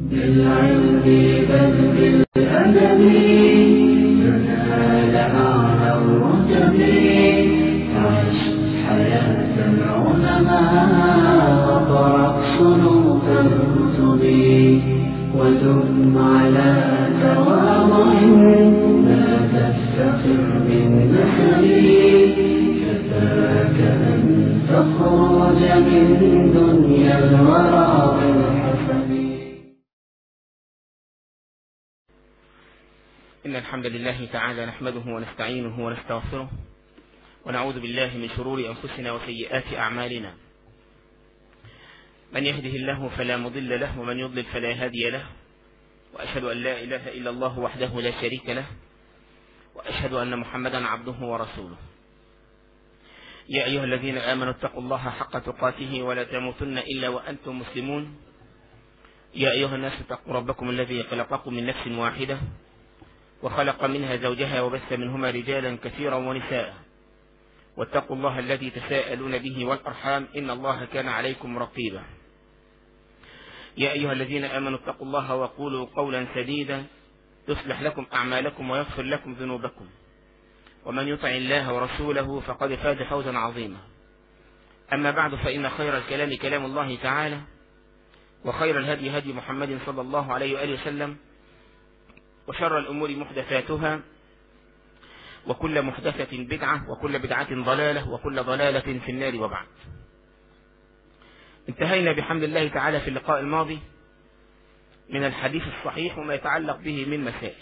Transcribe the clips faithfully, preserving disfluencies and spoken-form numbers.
بالعلم بل بالأدب تنال أعلى الرتب. عش حياة العلماء وقرأ صنوف الكتب ودم على تواضع لا تفتخر بالنسب. كفاك أن تخرج من دنيا الورى بالحسب. إن الحمد لله تعالى نحمده ونستعينه ونستغفره ونعوذ بالله من شرور أنفسنا وسيئات أعمالنا. من يهده الله فلا مضل له ومن يضلل فلا هادي له، وأشهد أن لا إله إلا الله وحده لا شريك له، وأشهد أن محمدا عبده ورسوله. يا أيها الذين آمنوا اتقوا الله حق تقاته ولا تموتن إلا وأنتم مسلمون. يا أيها الناس اتقوا ربكم الذي خلقكم من نفس واحدة وخلق منها زوجها وبث منهما رجالا كثيرا ونساء، واتقوا الله الذي تساءلون به والأرحام إن الله كان عليكم رقيبا. يا أيها الذين آمنوا اتقوا الله وقولوا قولا سديدا يصلح لكم أعمالكم ويغفر لكم ذنوبكم، ومن يطع الله ورسوله فقد فاز فوزا عظيما. أما بعد، فإن خير الكلام كلام الله تعالى، وخير الهدي هدي محمد صلى الله عليه وآله وسلم، وشر الأمور محدثاتها، وكل محدثة بدعة، وكل بدعة ضلالة، وكل ضلالة في النار. وبعد، انتهينا بحمد الله تعالى في اللقاء الماضي من الحديث الصحيح وما يتعلق به من مسائل،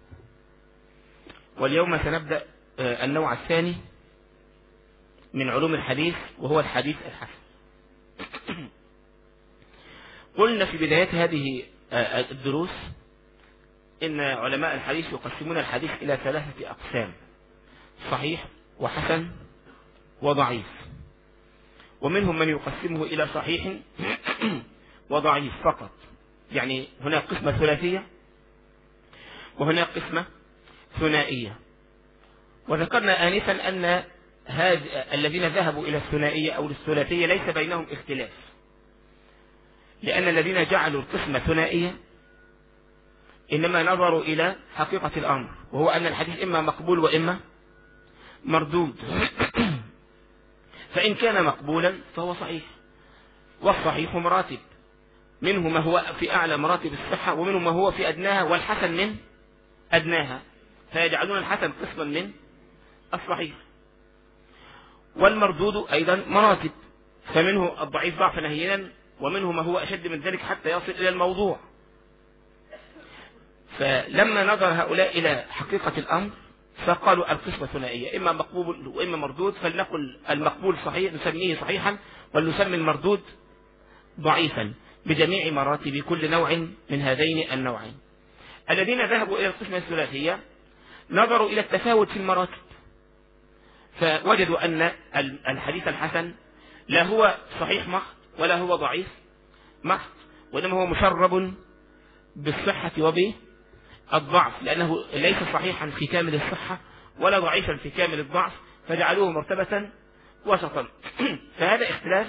واليوم سنبدأ النوع الثاني من علوم الحديث وهو الحديث الحسن. قلنا في بداية هذه الدروس إن علماء الحديث يقسمون الحديث إلى ثلاثة أقسام: صحيح وحسن وضعيف. ومنهم من يقسمه إلى صحيح وضعيف فقط، يعني هناك قسمة ثلاثية وهناك قسمة ثنائية. وذكرنا آنفا أن هذ... الذين ذهبوا إلى الثنائية أو الثلاثية ليس بينهم اختلاف، لأن الذين جعلوا القسمة ثنائية إنما نظروا إلى حقيقة الأمر، وهو أن الحديث إما مقبول وإما مردود. فإن كان مقبولا فهو صحيح، والصحيح مراتب، منه ما هو في أعلى مراتب الصحة ومنه ما هو في أدناها، والحسن من أدناها، فيجعلون الحسن قسما من الصحيح. والمردود أيضا مراتب، فمنه الضعيف ضعفا هينا، ومنه ما هو أشد من ذلك حتى يصل إلى الموضوع. فلما نظر هؤلاء إلى حقيقة الأمر فقالوا القسمة ثنائية، إما مقبول وإما مردود، فلنقل المقبول صحيح نسميه صحيحا، ولنسمي المردود ضعيفا، بجميع مراتب كل نوع من هذين النوعين. الذين ذهبوا إلى القسمة الثلاثية نظروا إلى التفاوت في المراتب، فوجدوا أن الحديث الحسن لا هو صحيح محض ولا هو ضعيف محض، وإنما هو مشرب بالصحة وبالضعف، لأنه ليس صحيحا في كامل الصحة ولا ضعيفا في كامل الضعف، فجعلوه مرتبة وسطا. فهذا اختلاف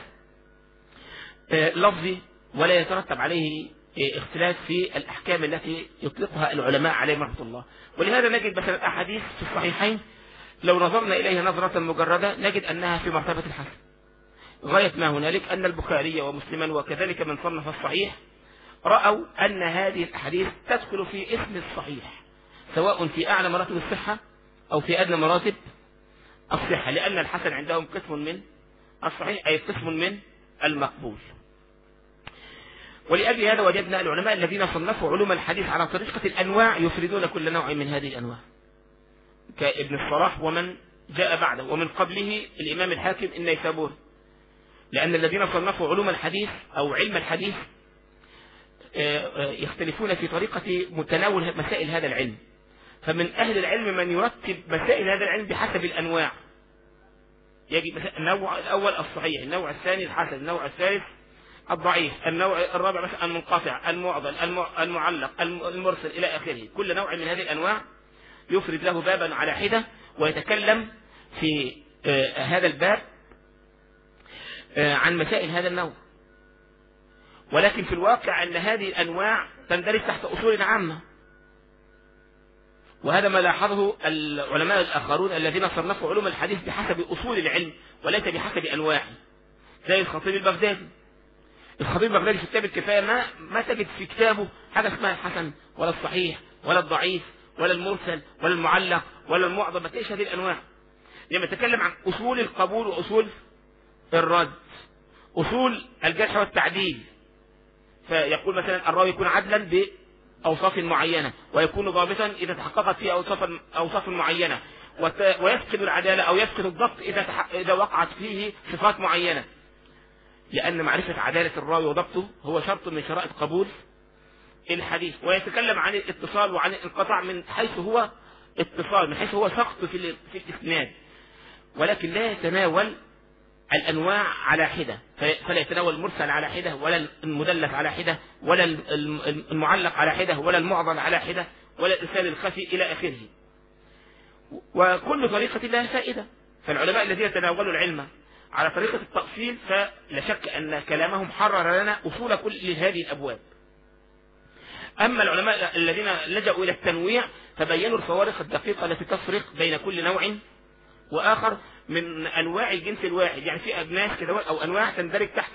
لفظي ولا يترتب عليه اختلاف في الأحكام التي يطلقها العلماء عليهم رحمة الله. ولهذا نجد مثلا الأحاديث في الصحيحين لو نظرنا إليها نظرة مجردة نجد أنها في مرتبة الحسن غاية ما هنالك، أن البخاري ومسلما وكذلك من صنف الصحيح رأوا أن هذه الأحاديث تدخل في اسم الصحيح، سواء في أعلى مراتب الصحة أو في أدنى مراتب الصحة، لأن الحسن عندهم قسم من الصحيح أي قسم من المقبول. ولأجل هذا وجدنا العلماء الذين صنفوا علوم الحديث على طريقة الأنواع يفردون كل نوع من هذه الأنواع، كابن الصلاح ومن جاء بعده، ومن قبله الإمام الحاكم النيسابوري، لأن الذين صنفوا علوم الحديث أو علم الحديث يختلفون في طريقة متناول مسائل هذا العلم. فمن أهل العلم من يرتب مسائل هذا العلم بحسب الأنواع، يجب النوع الأول الصحيح، النوع الثاني الحسن، النوع الثالث الضعيف، النوع الرابع مثلا المنقطع، المعضل، المعلق، المرسل، إلى آخره. كل نوع من هذه الأنواع يفرد له بابا على حدة ويتكلم في هذا الباب عن مسائل هذا النوع. ولكن في الواقع أن هذه الأنواع تندرج تحت أصول عامة، وهذا ما لاحظه العلماء الآخرون الذين صنفوا علوم الحديث بحسب أصول العلم وليس بحسب أنواعه، زي الخطيب البغدادي. الخطيب البغدادي في كتاب الكفاية ما ما تجد في كتابه حاجة اسمها الحسن ولا الصحيح ولا الضعيف ولا المرسل ولا المعلق ولا المعضل، ما تلاقيش هذه الأنواع. لما يتكلم عن أصول القبول وأصول الرد، أصول الجرح والتعديل، فيقول مثلا الراوي يكون عدلا بأوصاف معينة، ويكون ضابطا إذا تحققت فيه أوصاف أوصاف معينة، ويفقد العدالة أو يفقد الضبط إذا إذا وقعت فيه صفات معينة، لأن معرفة عدالة الراوي وضبطه هو شرط من شرائط قبول الحديث. ويتكلم عن الاتصال وعن الانقطاع من حيث هو اتصال، من حيث هو سقط في في الإسناد، ولكن لا يتناول الأنواع على حدة، فلا يتناول المرسل على حدة ولا المدلس على حدة ولا المعلق على حدة ولا المعضل على حدة ولا الإرسال الخفي إلى آخره. وكل طريقة لها فائدة، فالعلماء الذين تناولوا العلم على طريقة التأصيل فلا شك أن كلامهم حرر لنا أصول كل هذه الأبواب. أما العلماء الذين لجأوا إلى التنويع فبينوا الفوارق الدقيقة التي تفرق بين كل نوع وآخر من أنواع الجنس الواحد. يعني في أجناس كده أو أنواع تندرج تحت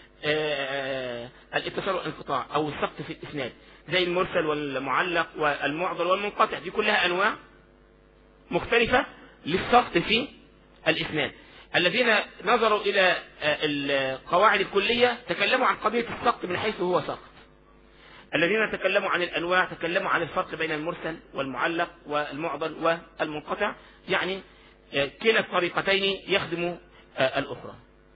الاتصال والانقطاع أو السقط في الإسناد، زي المرسل والمعلق والمعضل والمنقطع، دي كلها أنواع مختلفة للسقط في الإسناد. الذين نظروا إلى القواعد الكلية تكلموا عن قضية السقط من حيث هو سقط، الذين تكلموا عن الأنواع تكلموا عن الفرق بين المرسل والمعلق والمعضل والمنقطع، يعني كلا الطريقتين يخدم الأخرى.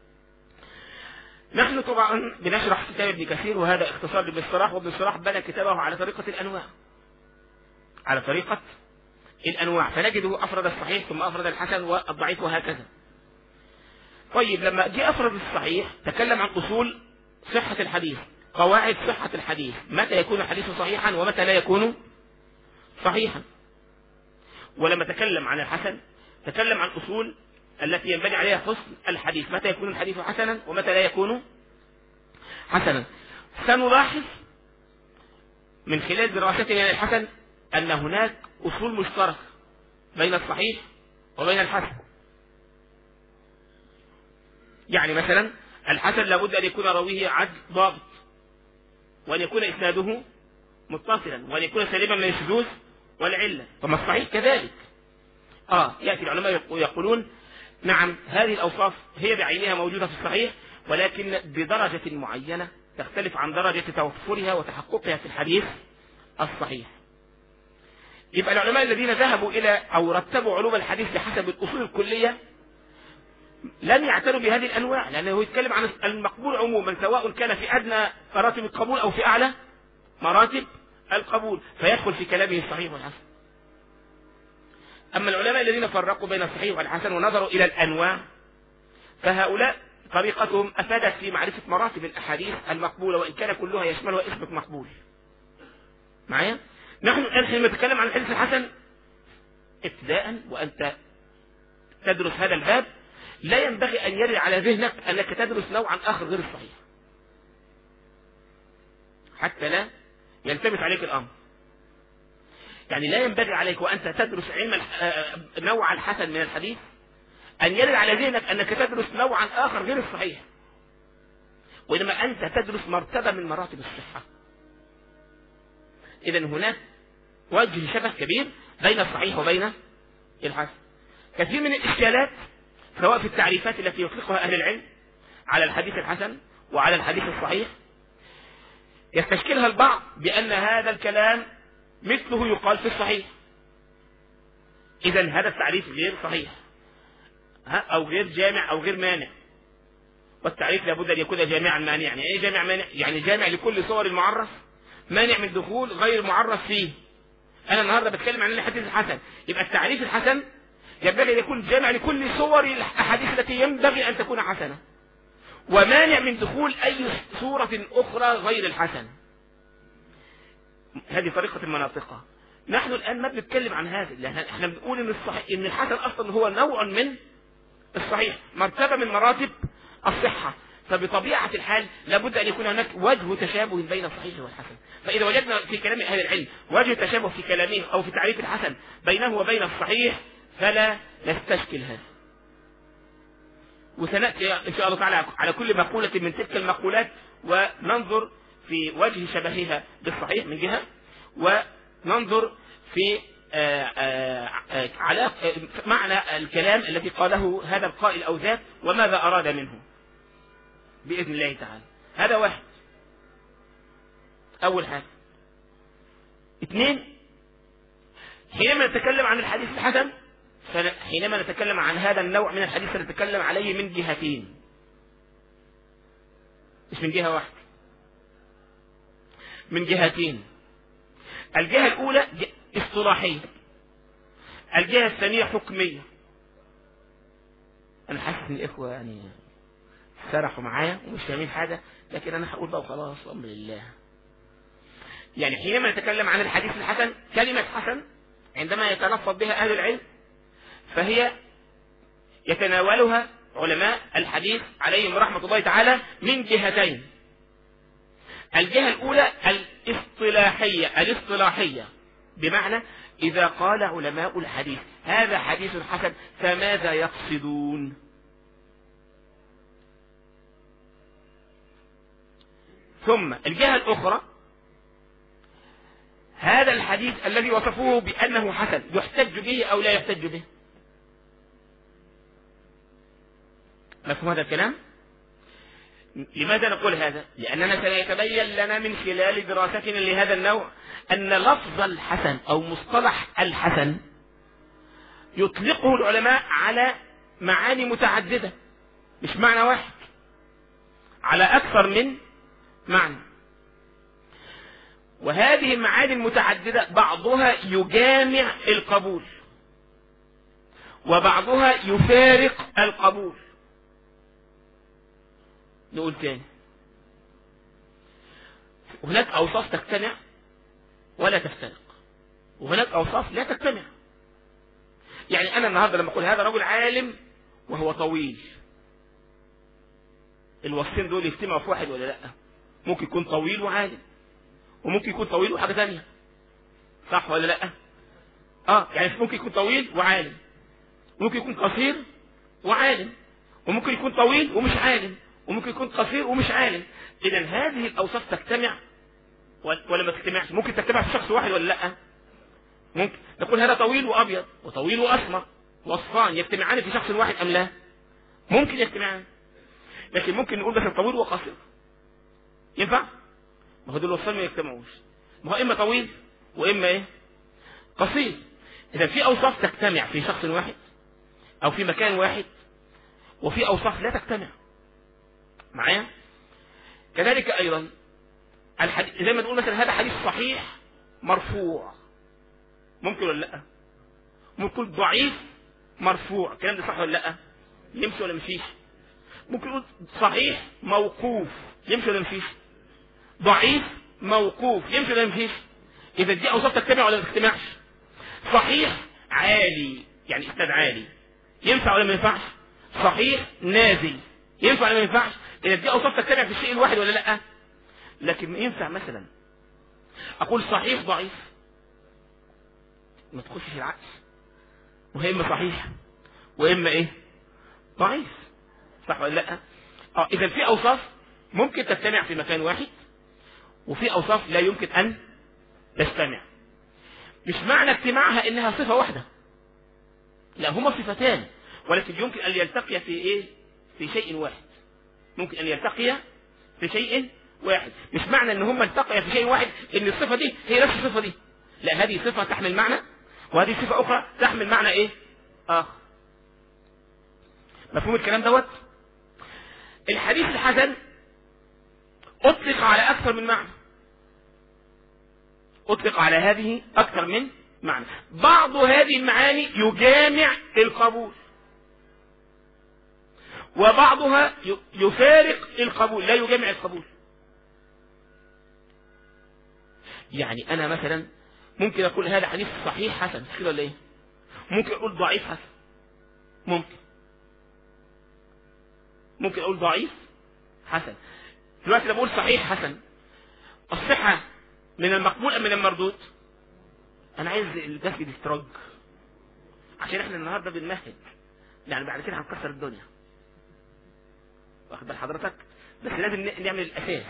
نحن طبعا بنشرح كتاب ابن كثير، وهذا اختصار لابن الصلاح، وابن الصلاح بنى كتابه على طريقة الأنواع على طريقة الأنواع فنجده أفرد الصحيح ثم أفرد الحسن والضعيف وهكذا. طيب لما جاء أفرد الصحيح تكلم عن أصول صحة الحديث، قواعد صحة الحديث، متى يكون الحديث صحيحا ومتى لا يكون صحيحا. ولما تكلم عن الحسن تكلم عن أصول التي ينبني عليها حسن الحديث، متى يكون الحديث حسنا ومتى لا يكون حسنا. سنلاحظ من خلال دراستنا للحسن أن هناك أصول مشتركة بين الصحيح وبين الحسن. يعني مثلا الحسن لابد أن يكون راويه عدل ضابط، وأن يكون إسناده متصلا، وأن يكون سليما من الشذوذ والعلة. ثم الصحيح كذلك. آه يأتي العلماء يقولون نعم هذه الأوصاف هي بعينها موجودة في الصحيح، ولكن بدرجة معينة تختلف عن درجة توفرها وتحققها في الحديث الصحيح. يبقى العلماء الذين ذهبوا إلى أو رتبوا علوم الحديث بحسب الأصول الكلية لن يعتنوا بهذه الأنواع، لأنه يتكلم عن المقبول عموما سواء كان في أدنى مراتب القبول أو في أعلى مراتب القبول، فيدخل في كلامه الصحيح والحسن. أما العلماء الذين فرقوا بين الصحيح والحسن ونظروا إلى الأنواع فهؤلاء طريقتهم أفادت في معرفة مراتب الأحاديث المقبولة، وإن كان كلها يشملها اسم مقبول. معايا؟ نحن الآن حينما نتكلم عن الحديث الحسن ابتداء وأنت تدرس هذا الباب لا ينبغي أن يرد على ذهنك أنك تدرس نوعا آخر غير الصحيح، حتى لا يلتبس عليك الأمر. يعني لا ينبغي عليك وأنت تدرس علم نوع الحسن من الحديث أن يرد على ذهنك أنك تدرس نوعا آخر غير الصحيح، وإنما أنت تدرس مرتبة من مراتب الصحة. إذن هناك وجه شبه كبير بين الصحيح وبين الحسن. كثير من الإشكالات سواء في التعريفات التي يطلقها أهل العلم على الحديث الحسن وعلى الحديث الصحيح يستشكلها البعض بأن هذا الكلام مثله يقال في الصحيح، إذن هذا التعريف غير صحيح أو غير جامع أو غير مانع. والتعريف لابد أن يكون جامعا مانعا. يعني إيه جامع مانع؟ يعني جامع لكل صور المعرف، مانع من دخول غير معرف فيه. أنا النهاردة بتكلم عن الحديث الحسن، يبقى التعريف الحسن ينبغي أن يكون جامع لكل صور الأحاديث التي ينبغي أن تكون حسنة، ومانع من دخول أي صورة أخرى غير الحسن. هذه طريقة المناطقة. نحن الآن ما بنتكلم عن هذا، لأن احنا بنقول إن الصحيح إن الحسن أصلا هو نوع من الصحيح، مرتبة من مراتب الصحة، فبطبيعة الحال لابد أن يكون هناك وجه تشابه بين الصحيح والحسن. فإذا وجدنا في كلام أهل العلم وجه تشابه في كلامهم أو في تعريف الحسن بينه وبين الصحيح فلا نستشكل هذا. وسنأتي إن شاء الله تعالى على كل مقولة من تلك المقولات وننظر في وجه شبهها بالصحيح من جهة، وننظر في آآ آآ على معنى الكلام الذي قاله هذا القائل أو ذاك وماذا أراد منه بإذن الله تعالى. هذا واحد، أول حاجة. اثنين، حينما نتكلم عن الحديث الحسن، حينما نتكلم عن هذا النوع من الحديث سنتكلم عليه من جهتين، مش من جهة واحدة، من جهتين. الجهة الأولى اصطلاحية، الجهة الثانية حكمية. أنا حاسس إن الإخوة يعني سرحوا معايا ومش فاهمين حاجة، لكن أنا هقول بقى وخلاص أمر الله. يعني حينما نتكلم عن الحديث الحسن، كلمة حسن عندما يتلفظ بها أهل العلم فهي يتناولها علماء الحديث عليهم رحمة الله تعالى من جهتين. الجهة الأولى الاصطلاحية، الاصطلاحية بمعنى إذا قال علماء الحديث هذا حديث حسن فماذا يقصدون؟ ثم الجهة الأخرى هذا الحديث الذي وصفوه بأنه حسن يحتج به أو لا يحتج به. مفهوم هذا الكلام؟ لماذا نقول هذا؟ لأننا سيتبين لنا من خلال دراستنا لهذا النوع أن لفظ الحسن أو مصطلح الحسن يطلقه العلماء على معاني متعددة، مش معنى واحد، على أكثر من معنى. وهذه المعاني المتعددة بعضها يجامع القبول وبعضها يفارق القبول. نقول تاني، هناك أوصاف تجتمع ولا تفترق، وهناك أوصاف لا تجتمع. يعني أنا النهاردة لما أقول هذا رجل عالم وهو طويل، الوصفين دول يجتمعوا في واحد ولا لا؟ ممكن يكون طويل وعالم، وممكن يكون طويل وحاجة ثانية، صح ولا لا؟ اه يعني ممكن يكون طويل وعالم، ممكن يكون قصير وعالم، وممكن يكون طويل ومش عالم، وممكن يكون قصير ومش عالم. إذا هذه الأوصاف تجتمع ولا ما تجتمعش؟ ممكن تجتمع في شخص واحد ولا لا؟ ممكن نقول هذا طويل وأبيض وطويل وأسمر، وصفان يجتمعان في شخص واحد أم لا؟ ممكن يجتمعان. لكن ممكن نقول بس طويل وقصير، ينفع؟ ما هو دول الوصفان ما يجتمعوش، ما هو إما طويل وإما إيه؟ قصير. إذا في أوصاف تجتمع في شخص واحد أو في مكان واحد، وفي أوصاف لا تجتمع معايا. كذلك أيضا الحديث زي ما نقول مثلا هذا حديث صحيح مرفوع، ممكن ولا لا؟ ممكن ضعيف مرفوع، الكلام ده صح ولا لا؟ يمشي ولا مشيش؟ ممكن نقول صحيح موقوف، يمشي ولا مشيش؟ ضعيف موقوف، يمشي ولا مشيش؟ إذا دي أوصاف تجتمع ولا ما تجتمعش؟ صحيح عالي، يعني إسناد عالي، ينفع ولا ما ينفعش؟ صحيح نازل، ينفع ولا ما ينفعش؟ إذا دي أوصاف تجتمع في الشيء الواحد ولا لا؟ لكن ما ينفع مثلا أقول صحيح ضعيف، ما تخشش العكس، وهي إما صحيح وإما إيه؟ ضعيف، صح ولا لا؟ اه إذا في أوصاف ممكن تجتمع في مكان واحد، وفي أوصاف لا يمكن أن تجتمع. مش معنى اجتماعها إنها صفة واحدة، لا، هما صفتان، ولكن يمكن أن يلتقي في إيه؟ في شيء واحد. ممكن أن يلتقي في شيء واحد، مش معنى ان هم التقيا في شيء واحد ان الصفة دي هي نفس الصفة دي، لا، هذه صفة تحمل معنى وهذه صفة اخرى تحمل معنى ايه؟ اخر. مفهوم الكلام دوت؟ الحديث الحسن اطلق على اكثر من معنى، اطلق على هذه اكثر من معنى. بعض هذه المعاني يجامع القبول، وبعضها يفارق القبول، لا يجامع القبول. يعني أنا مثلا ممكن أقول هذا حديث صحيح حسن، كده ولا إيه؟ ممكن أقول ضعيف حسن، ممكن ممكن أقول ضعيف حسن. دلوقتي لما بقول صحيح حسن، الصحة من المقبول ام من المردود؟ انا عايز المسجد يسترج، عشان احنا النهارده بنمهد، يعني بعد كده هنكسر الدنيا، واخد بال حضرتك؟ بس لازم نعمل الاساس.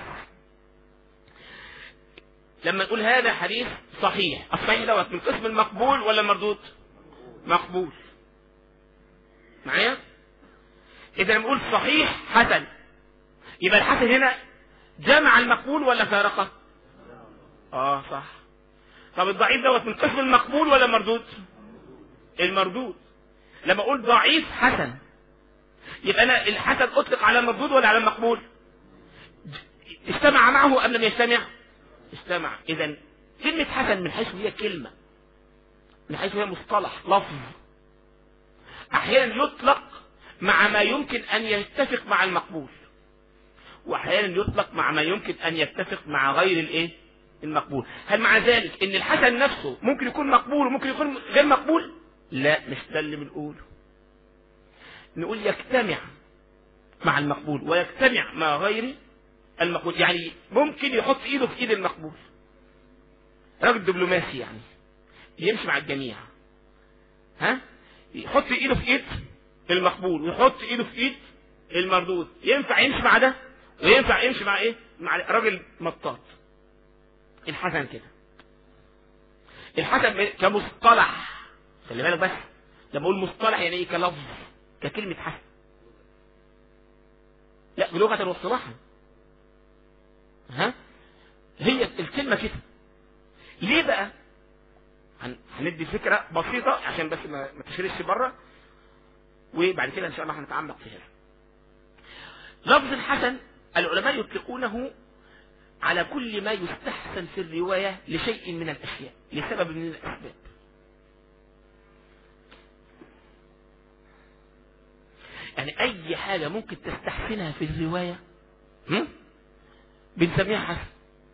لما نقول هذا حديث صحيح، الصحيح دوت من قسم المقبول ولا المردود؟ مقبول. معايا؟ اذا نقول صحيح حسن، يبقى الحسن هنا جمع المقبول ولا فارقه؟ اه صح. طب الضعيف دوت من قسم المقبول ولا المردود؟ المردود. لما اقول ضعيف حسن، يبقى انا الحسن اطلق على المردود ولا على المقبول؟ استمع معه ام لم يستمع؟ استمع. اذا كلمة حسن من حيث هي كلمة، من حيث هي مصطلح لفظ، احيانا يطلق مع ما يمكن ان يتفق مع المقبول، واحيانا يطلق مع ما يمكن ان يتفق مع غير الايه؟ المقبول. هل مع ذلك ان الحسن نفسه ممكن يكون مقبول وممكن يكون غير مقبول؟ لا، مش ده اللي بنقوله. نقول يجتمع مع المقبول ويجتمع مع غير المقبول، يعني ممكن يحط ايده في ايد المقبول، راجل دبلوماسي يعني يمشي مع الجميع، ها، يحط ايده في ايد المقبول ويحط ايده في ايد المردود، ينفع يمشي مع ده وينفع يمشي مع ايه؟ مع راجل مطاط. الحسن كده. الحسن كمصطلح، خلي بالك بس، لما اقول مصطلح يعني ايه؟ كلفظ، ككلمة حسن، لا بلغة واصطلاحا، ها، هي الكلمة كده. ليه بقى؟ هندي فكرة بسيطة عشان بس ما تشرش بره، وبعد كده ان شاء الله هنتعمق في هذا. لفظ الحسن العلماء يطلقونه على كل ما يستحسن في الرواية لشيء من الاشياء، لسبب من الاسباب. يعني اي حاجة ممكن تستحسنها في الرواية بنسميها حسن،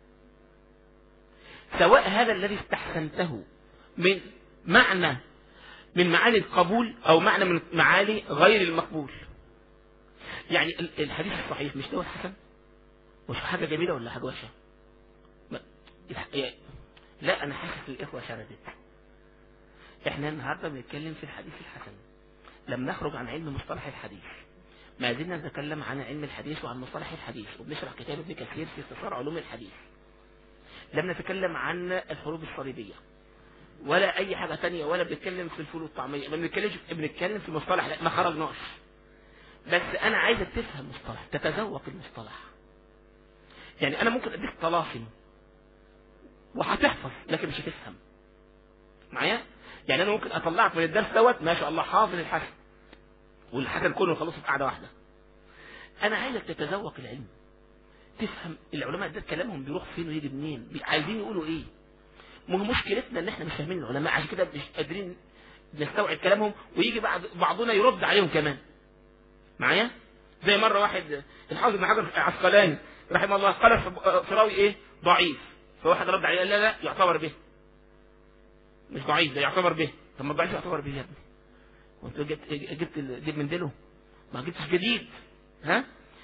سواء هذا الذي استحسنته من معنى من معاني القبول او معنى من معاني غير المقبول. يعني الحديث الصحيح مش ده حسن؟ مش حاجة جميلة ولا حاجة وحشة؟ لا، انا حاسس الاخوة شردت. احنا النهاردة بنتكلم في الحديث الحسن، لم نخرج عن علم مصطلح الحديث، ما زلنا نتكلم عن علم الحديث وعن مصطلح الحديث، وبنشرح كتاب ابن كثير في اختصار علوم الحديث. لم نتكلم عن الحروب الصليبية ولا اي حاجة تانية، ولا بنتكلم في الفول والطعمية، ما بنتكلمش، بنتكلم في مصطلح، لا ما خرجناش. بس انا عايزك تفهم مصطلح، تتذوق المصطلح. يعني انا ممكن اديك طلاسم وهتحفظ لكن مش هتفهم معايا. يعني انا ممكن اطلعك من الدرس دوت ما شاء الله حافظ الحسن، والحسن كله خلصه في قعده واحده. انا عايزك تتذوق العلم، تفهم العلماء ده كلامهم بيروح فين ويجي منين، عايزين يقولوا ايه. ما هو مشكلتنا ان احنا مش فاهمين العلماء، عشان كده مش قادرين نستوعب كلامهم، ويجي بعض بعضنا يرد عليهم كمان معايا. زي مره واحد الحافظ ابن حجر العسقلاني رحمه الله قال في راوي ايه؟ ضعيف، فواحد رد عليه قال لا لا يعتبر به، مش ضعيف ده يعتبر به. طب ما الضعيف يعتبر به يا ابني، وانت جبت جبت جيب من ديله، ما جبتش جديد. ها،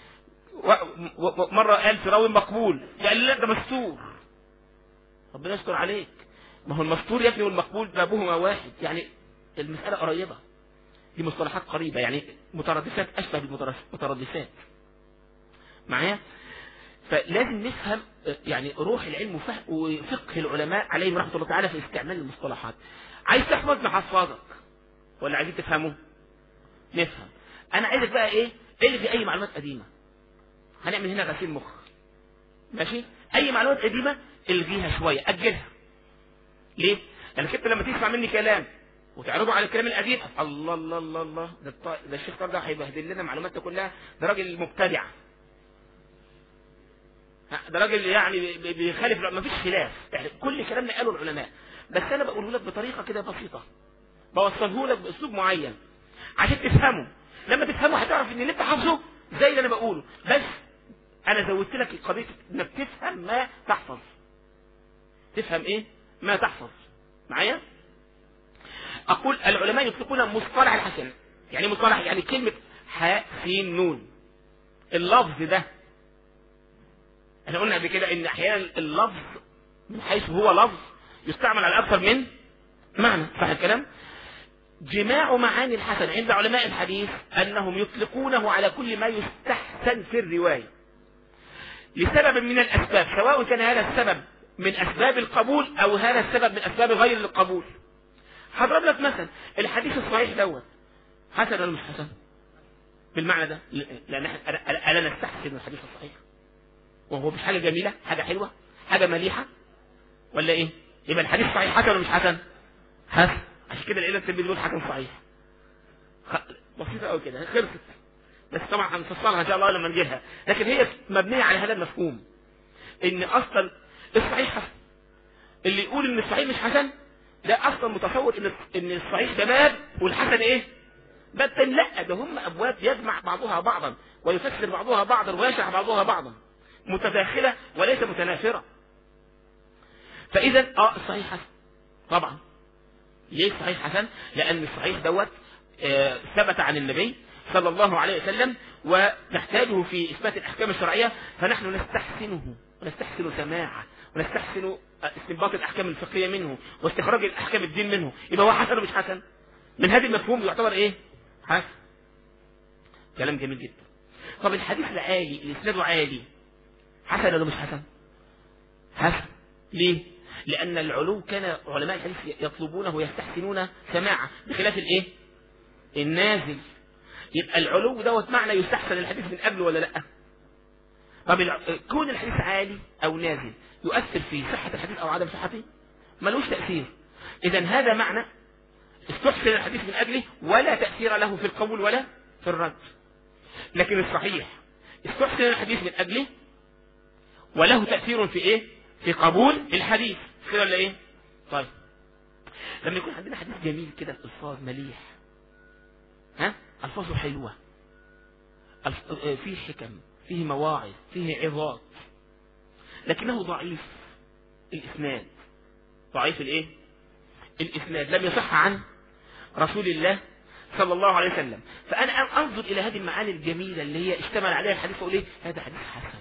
مره قال في راوي مقبول، قال لا ده مستور، ربنا يستر عليك. ما هو المستور يا ابني والمقبول بابهما واحد، يعني المساله قريبه، دي مصطلحات قريبه، يعني مترادفات اشبه بالمترادفات معايا. فلازم نفهم يعني روح العلم وفقه العلماء عليهم رحمه الله تعالى في استعمال المصطلحات. عايز تحفظ نحفظك ولا عايزين تفهمه؟ نفهم. انا عايزك بقى ايه؟ الغي اي معلومات قديمه. هنعمل هنا غسيل مخ، ماشي؟ اي معلومات قديمه الغيها شويه، اجلها. ليه؟ لانك انت لما تسمع مني كلام وتعرضه على الكلام القديم، الله الله الله الله ده, ده الشيخ طارق ده هيبهدل لنا معلوماتنا كلها، ده راجل مبتدع، ده راجل يعني بيخالف، ما فيش خلاف، يعني كل كلامنا قاله العلماء، بس انا بقوله لك بطريقه كده بسيطه، بوصله لك باسلوب معين عشان تفهمه. لما تفهمه هتعرف ان اللي انت حافظه زي اللي انا بقوله، بس انا زودت لك قضيه انك تفهم ما تحفظ. تفهم ايه؟ ما تحفظ معايا. اقول العلماء يطلقون مصطلح الحسن. يعني مصطلح يعني كلمه حاء سين نون، اللفظ ده احنا قلنا قبل كده ان احيانا اللفظ من حيث هو لفظ يستعمل على اكثر من معنى، صح الكلام؟ جماع معاني الحسن عند علماء الحديث انهم يطلقونه على كل ما يستحسن في الرواية لسبب من الاسباب، سواء كان هذا السبب من اسباب القبول او هذا السبب من اسباب غير القبول. هضرب لك مثلا الحديث الصحيح دوت حسن ولا مش حسن؟ بالمعنى ده، لان انا انا نستحسن الحديث الصحيح وهو مش حاجه جميله، حاجه حلوه، حاجه مليحه، ولا ايه؟ يبقى الحديث صحيح حسن ولا مش حسن؟ حسن. عشان كده لقينا الترمذي بيقول حسن صحيح. بسيطه قوي كده، خلصت. بس طبعا هنفصلها ان شاء الله لما نجيلها، لكن هي مبنيه على هذا المفهوم ان اصلا الصحيح حسن. اللي يقول ان الصحيح مش حسن ده اصلا متصور ان ان الصحيح ده باب والحسن ايه؟ باب تاني. لا، ده هم ابواب يجمع بعضها بعضا ويفسر بعضها بعضا ويشرح بعضها بعضا، متداخله وليس متنافره. فاذا اه الصحيح حسن طبعا. ليه الصحيح حسن؟ لان الصحيح دوت آه ثبت عن النبي صلى الله عليه وسلم ونحتاجه في اثبات الاحكام الشرعيه، فنحن نستحسنه ونستحسن سماعه ونستحسن استنباط الاحكام الفقهيه منه واستخراج الاحكام الدين منه. يبقى هو حسن ولا مش حسن؟ من هذا المفهوم يعتبر ايه؟ حسن. كلام جميل جدا. طب الحديث العالي اللي اسناده عالي حسن ولا مش حسن؟ حسن. ليه؟ لان العلو كان علماء الحديث يطلبونه ويستحسنون سماعه بخلاف الايه؟ النازل. يبقى العلو دوت معنى يستحسن الحديث من قبله ولا لا؟ طب كون الحديث عالي او نازل يؤثر في صحة الحديث او عدم صحته؟ ملوش تأثير. اذا هذا معنى استحسن الحديث من اجله ولا تأثير له في القبول ولا في الرد. لكن الصحيح استحسن الحديث من اجله وله تأثير في ايه؟ في قبول الحديث، كده ولا ايه؟ طيب لما يكون عندنا حديث جميل كده الالفاظ مليح، ها الفاظه حلوه، فيه حكم، فيه مواعظ، فيه عظات، لكنه ضعيف الاسناد، ضعيف الايه؟ الاسناد لم يصح عن رسول الله صلى الله عليه وسلم. فانا انظر الى هذه المعاني الجميله اللي هي اشتمل عليها الحديث واقول ايه؟ هذا حديث حسن.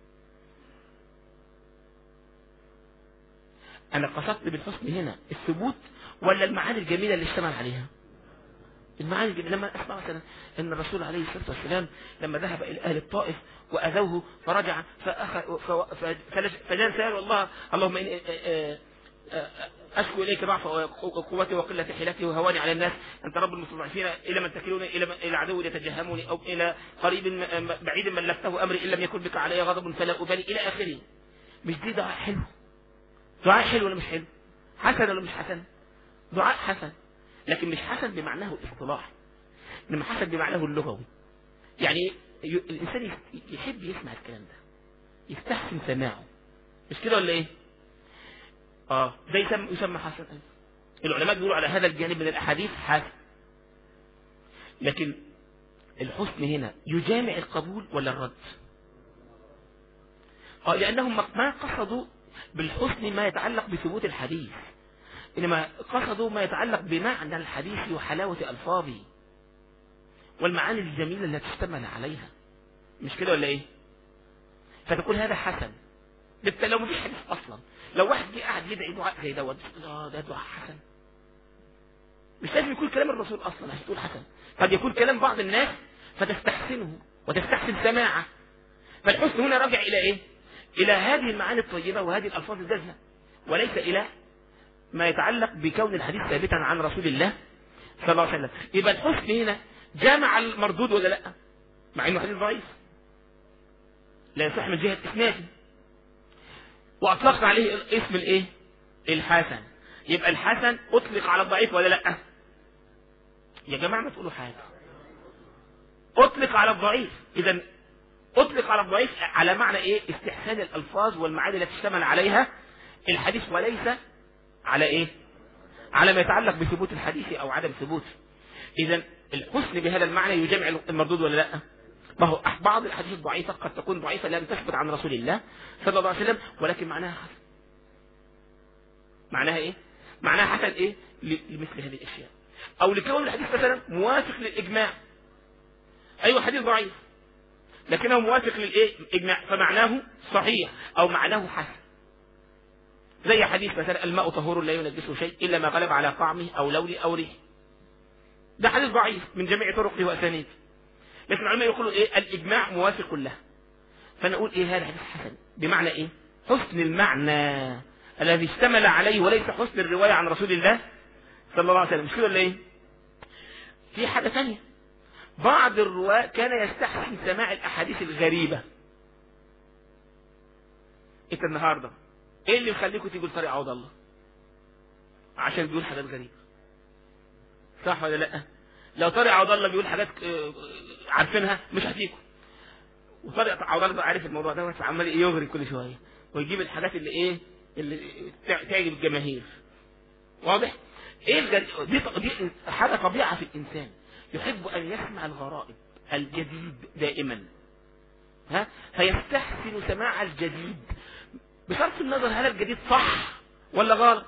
انا قصدت بالحسن هنا الثبوت ولا المعاني الجميله اللي اشتمل عليها؟ المعاني الجميله. لما اسمع مثلا ان الرسول عليه الصلاه والسلام لما ذهب الى اهل الطائف واذوه فرجع فاخذ فجاء سال الله اللهم اني اشكو اليك ضعف قوتي وقله حيلتي وهواني على الناس، انت رب المستضعفين، الى من تكلوني؟ الى الى عدو يتجهمني او الى قريب بعيد من لفته امري ان لم يكن بك علي غضب فلا ابالي الى اخره. مش دي دعاء حلو؟ دعاء حلو ولا مش حلو؟ حسن ولا مش حسن؟ دعاء حسن، لكن مش حسن بمعناه الاصطلاحي، انما حسن بمعناه اللغوي. يعني الانسان يحب يسمع الكلام ده، يستحسن سماعه، مش كده ولا ايه؟ اه ده يسمى يسمى حسن. العلماء بيقولوا على هذا الجانب من الاحاديث حسن. لكن الحسن هنا يجامع القبول ولا الرد؟ اه لانهم ما قصدوا بالحسن ما يتعلق بثبوت الحديث، إنما قصدوا ما يتعلق بمعنى الحديث وحلاوة ألفاظه والمعاني الجميلة التي تشتمل عليها، مش كده ولا إيه؟ فتقول هذا حسن. لو مفيش حديث أصلا، لو واحد جه قاعد يدعي دعاء زي دوت اه ده دعاء حسن، مش لازم يكون كلام الرسول أصلا عشان تقول حسن، قد يكون كلام بعض الناس فتستحسنه وتستحسن سماعه. فالحسن هنا راجع إلى إيه؟ إلى هذه المعاني الطيبة وهذه الألفاظ الجزلة، وليس إلى ما يتعلق بكون الحديث ثابتا عن رسول الله صلى الله عليه وسلم. يبقى الحسن هنا جامع المردود ولا لا؟ مع انه حديث ضعيف لا يصح من جهه اسناده، واطلقنا عليه اسم الايه؟ الحسن. يبقى الحسن اطلق على الضعيف ولا لا؟ يا جماعه ما تقولوا حاجه. اطلق على الضعيف. اذا اطلق على الضعيف على معنى ايه؟ استحسان الالفاظ والمعاني التي اشتمل عليها الحديث، وليس على ايه؟ على ما يتعلق بثبوت الحديث او عدم ثبوته. اذا الحسن بهذا المعنى يجمع المردود ولا لا؟ ما هو بعض الاحاديث الضعيفه قد تكون ضعيفه لم تثبت عن رسول الله صلى الله عليه وسلم، ولكن معناها حسن. معناها ايه؟ معناها حسن ايه؟ لمثل هذه الاشياء، او لكون الحديث مثلا موافق للاجماع. ايوه حديث ضعيف لكنه موافق للايه اجماع، فمعناه صحيح او معناه حسن. زي حديث مثلا الماء طهور لا ينجسه شيء الا ما غلب على طعمه او لونه او ريحه، ده حديث ضعيف من جميع طرقه واسانيده، لكن العلماء يقولوا ايه الاجماع موافق له. فنقول ايه هذا حديث حسن، بمعنى ايه حسن المعنى الذي اشتمل عليه وليس حسن الروايه عن رسول الله صلى الله عليه وسلم. مش كده ولا ايه؟ في حاجه ثانيه، بعض الرواة كان يستحسن سماع الاحاديث الغريبه. انت النهارده ايه اللي يخليكم تيجوا لطارق عوض الله؟ عشان بيقول حاجات غريبه، صح ولا لا؟ لو طارق عوض الله بيقول حاجات عارفينها مش هتيجوا. وطارق عوض الله عارف الموضوع ده، بس عمال يغري كل شويه ويجيب الحاجات اللي ايه اللي تعجب الجماهير. واضح؟ ايه الجد... دي... دي حاجه طبيعه في الانسان، يحب ان يسمع الغرائب الجديد دائما، ها فيستحسن سماع الجديد بصرف النظر هل الجديد صح ولا غلط.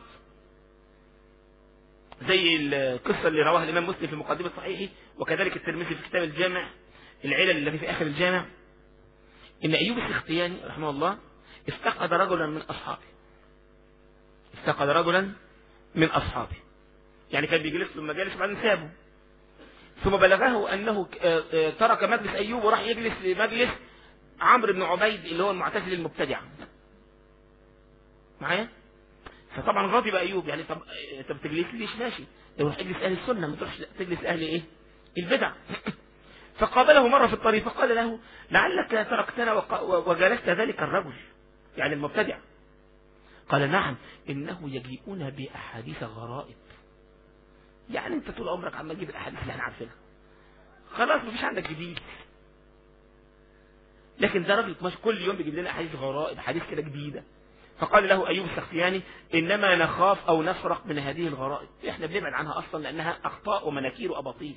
زي القصه اللي رواها الامام مسلم في مقدمه صحيحه، وكذلك الترمذي في كتاب الجامع العلل الذي في اخر الجامع، ان ايوب السختياني رحمه الله استقعد رجلا من اصحابه استقعد رجلا من اصحابه يعني كان بيجلس له المجالس وبعدين سابه، ثم بلغه انه ترك مجلس ايوب وراح يجلس لمجلس عمرو بن عبيد اللي هو المعتزل المبتدع معايا. فطبعا غاضب ايوب، يعني طب انت بتجلس ليش؟ ماشي لو روح اجلس اهل السنه، ما تروحش تجلس اهل ايه البدع. فقابله مره في الطريق فقال له لعلك تركتنا وجلست ذلك الرجل يعني المبتدع. قال نعم انه يجيئون باحاديث غرائب، يعني انت طول عمرك عمال تجيب الاحاديث اللي احنا عارفينها، خلاص مفيش عندك جديد. لكن ده راجل ماشي كل يوم بيجيب لنا احاديث غرائب، حديث كده جديده. فقال له ايوب السختياني انما نخاف او نفرق من هذه الغرائب، احنا بنبعد عنها اصلا لانها اخطاء ومناكير واباطيل.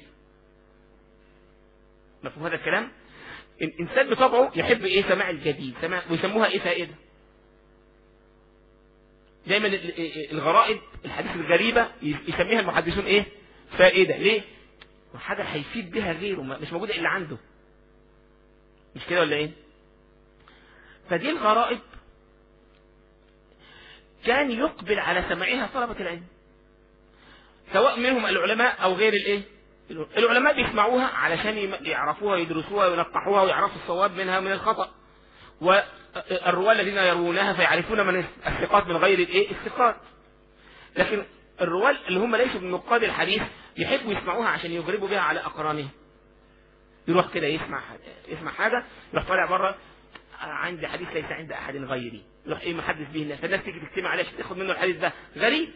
مفهوم هذا الكلام؟ الانسان بطبعه يحب ايه سماع الجديد، سماع ويسموها ايه فائده. دايما الغرائب الحديث الغريبه يسميها المحدثون ايه فائده. ليه؟ حاجه هيفيد بها غيره مش موجوده الا عنده، مش كده ولا ايه؟ فدي الغرائب كان يقبل على سماعها طلبه العلم، سواء منهم العلماء او غير الايه العلماء بيسمعوها علشان يعرفوها يدرسوها وينقحوها ويعرفوا الصواب منها من الخطأ، والرواة الذين يروونها فيعرفون من الثقات من غير الايه الثقات. لكن الرواة اللي هم ليسوا من نقاد الحديث يحبوا يسمعوها عشان يغربوا بها على اقرانهم. يروح كده يسمع يسمع حاجه يروح طالع بره عندي حديث ليس عند احد غيري، يروح ايه محدث به الله، فالناس تيجي تجتمع عليه عشان تاخد منه الحديث ده غريب.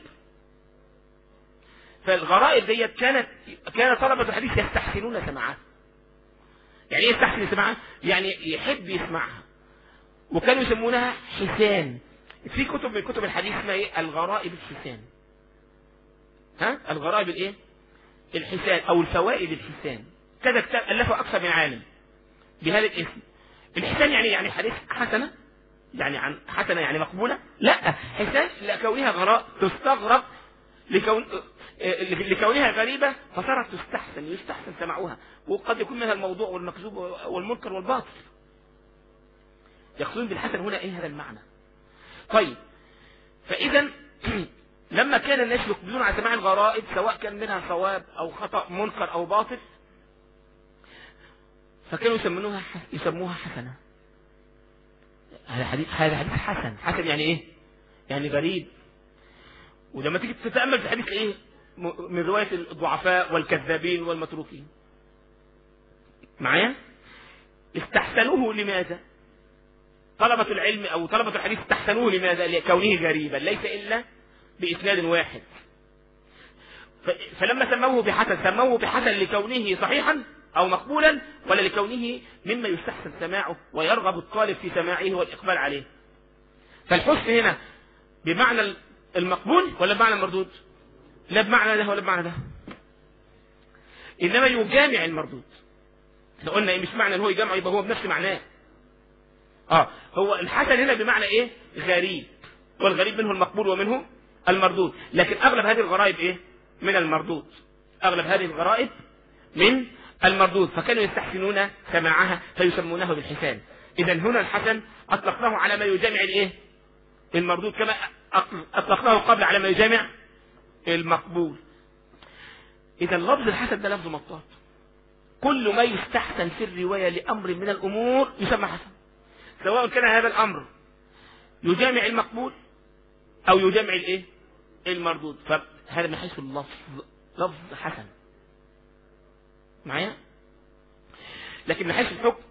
فالغرائب ديت كانت كان طلبة الحديث يستحسنون سماعها. يعني ايه يستحسن سماعها؟ يعني يحب يسمعها، وكانوا يسمونها حسان. في كتب من كتب الحديث اسمها ايه الغرائب الحسان، ها الغرائب الايه الحسان او الفوائد الحسان. كذا كتاب الفه اكثر من عالم بهذا الاسم. الحسان يعني يعني حديث حسنه، يعني عن حسنه يعني مقبوله، لا حسان لكونها غراء تستغرب لكون لكونها غريبة فصارت تستحسن يستحسن سماعها، وقد يكون منها الموضوع والمكذوب والمنكر والباطل. يقصدون بالحسن هنا ايه هذا المعنى. طيب فاذا لما كان الناس يقبلون على سماع الغرائب سواء كان منها صواب او خطأ منكر او باطل فكانوا يسمونها يسموها حسنة. هذا حديث هذا حديث حسن. حسن يعني ايه؟ يعني غريب. ولما تيجي تتأمل في الحديث ايه من رواية الضعفاء والكذابين والمتروكين معايا استحسنوه لماذا؟ طلبة العلم او طلبة الحديث استحسنوه لماذا؟ لكونه غريبا ليس الا باسناد واحد. فلما سموه بحسن سموه بحسن لكونه صحيحا او مقبولا ولا لكونه مما يستحسن سماعه ويرغب الطالب في سماعه والاقبال عليه؟ فالحسن هنا بمعنى المقبول ولا بمعنى المردود؟ لا بمعنى ده ولا بمعنى ده، انما يجامع المردود. احنا قلنا ايه مش معنى ان هو يجمع يبقى هو بنفس معناه. اه هو الحسن هنا بمعنى ايه غريب، والغريب منه المقبول ومنه المردود. لكن اغلب هذه الغرائب ايه من المردود، اغلب هذه الغرائب من المردود، فكانوا يستحسنون سماعها فيسمونه بالحسان. إذا هنا الحسن أطلقناه على ما يجامع الإيه؟ المردود، كما أطلقناه قبل على ما يجامع المقبول. إذا لفظ الحسن ده لفظ مطاط، كل ما يستحسن في الرواية لأمر من الأمور يسمى حسن، سواء كان هذا الأمر يجامع المقبول أو يجامع الإيه؟ المردود. فهذا من حيث اللفظ لفظ حسن معايا. لكن من حيث الحكم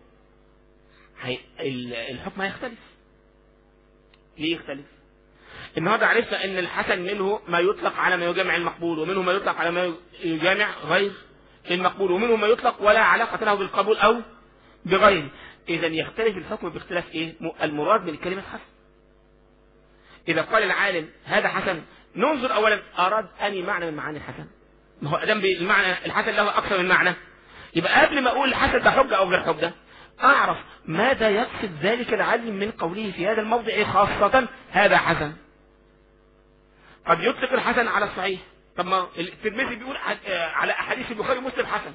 الحكم هيختلف. ليه يختلف؟ النهارده عرفنا ان الحسن منه ما يطلق على ما يجامع المقبول، ومنه ما يطلق على ما يجامع غير المقبول، ومنه ما يطلق ولا علاقة له بالقبول او بغيره. اذا يختلف الحكم باختلاف ايه؟ المراد من كلمة حسن. اذا قال العالم هذا حسن، ننظر اولا اراد اني معنى من معاني الحسن. ما هو ادام بالمعنى الحسن له اكثر من معنى، يبقى قبل ما اقول الحسن ده حجة او غير حجة اعرف ماذا يقصد ذلك العالم من قوله في هذا الموضع خاصة هذا حسن. قد يطلق الحسن على الصحيح. طب ما الترمذي بيقول على احاديث البخاري ومسلم حسن،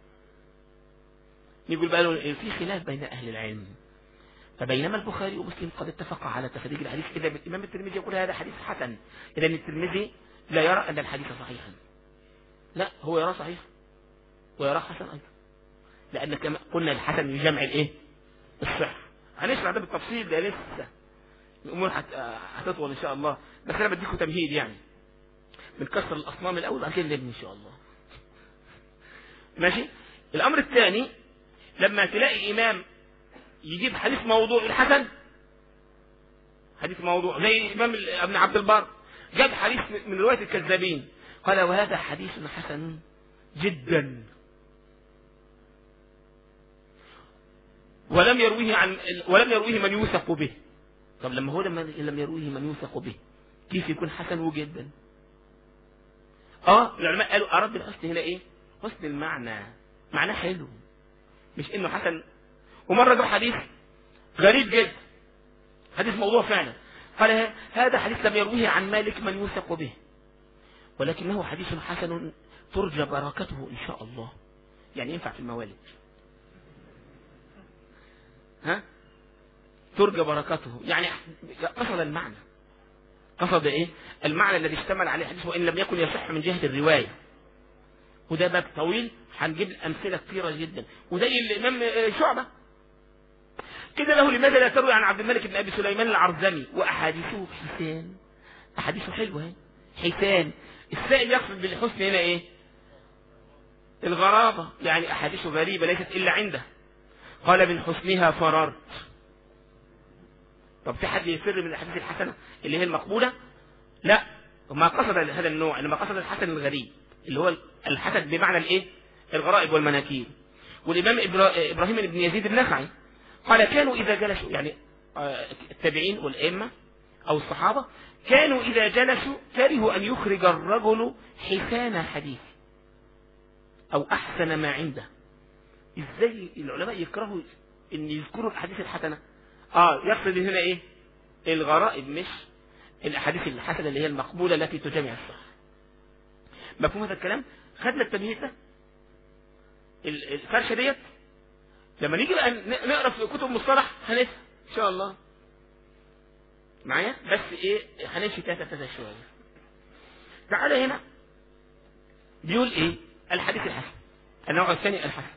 يقول بقى له في خلاف بين اهل العلم، فبينما البخاري ومسلم قد اتفقا على تخريج الحديث، اذا الامام الترمذي يقول هذا حديث حسن، اذا الترمذي لا يرى ان الحديث صحيحا، لا هو يرى صحيح ويرى حسن ايضا، لان كما قلنا الحسن يجمع الايه؟ الصحه. هنشرح ده بالتفصيل، ده لسه الامور هتطول ان شاء الله، بس انا بديكم تمهيد يعني من كسر الاصنام الاول بعد كده نبني ان شاء الله. ماشي. الامر الثاني لما تلاقي امام يجيب حديث موضوع الحسن، حديث موضوع زي امام ابن عبد البر جاب حديث من روايه الكذابين قال وهذا حديث حسن جدا، ولم يرويه عن ولم يرويه من يوثق به. طب لما هو لم يرويه من يوثق به كيف يكون حسن جدا؟ اه العلماء قالوا اراد بالحسن هنا ايه؟ حسن المعنى، معناه حلو، مش انه حسن. ومره جاب حديث غريب جدا، حديث موضوع فعلا، قال هذا حديث لم يرويه عن مالك من يوثق به، ولكنه حديث حسن ترجى بركته ان شاء الله. يعني ينفع في الموالد، ها؟ ترجى بركته، يعني قصد المعنى، قصد ايه؟ المعنى الذي اشتمل عليه الحديث وان لم يكن يصح من جهة الرواية. وده باب طويل هنجيب امثله كثيره جدا. وزي الامام شعبة كده له لماذا لا تروي عن عبد الملك بن ابي سليمان العرزمي واحاديثه حسان، احاديثه حلوه حسان. السائل يقصد بالحسن هنا ايه؟ الغرابه، يعني احاديثه غريبه ليست الا عنده. قال من حسنها فررت. طب في حد يفر من الاحاديث الحسنه اللي هي المقبوله؟ لا، ما قصد هذا النوع، انما قصد الحسن الغريب اللي هو الحسن بمعنى الايه؟ الغرائب والمناكير. والامام ابراهيم بن يزيد النخعي قال كانوا اذا جلسوا، يعني التابعين والائمه او الصحابه كانوا اذا جلسوا كرهوا ان يخرج الرجل حسان حديث او احسن ما عنده. ازاي العلماء يكرهوا ان يذكروا الاحاديث الحسنه؟ اه يقصد هنا ايه؟ الغرائب مش الاحاديث الحسنه اللي هي المقبوله التي تجمع الصح. مفهوم هذا الكلام؟ خدنا التمهيد ده، الفرشه ديت لما نيجي بقى نقرا في كتب مصطلح هنفهم ان شاء الله معايا، بس ايه هنمشي تاتا تاتا شويه. تعالى هنا بيقول ايه؟ الحديث الحسن النوع الثاني الحسن.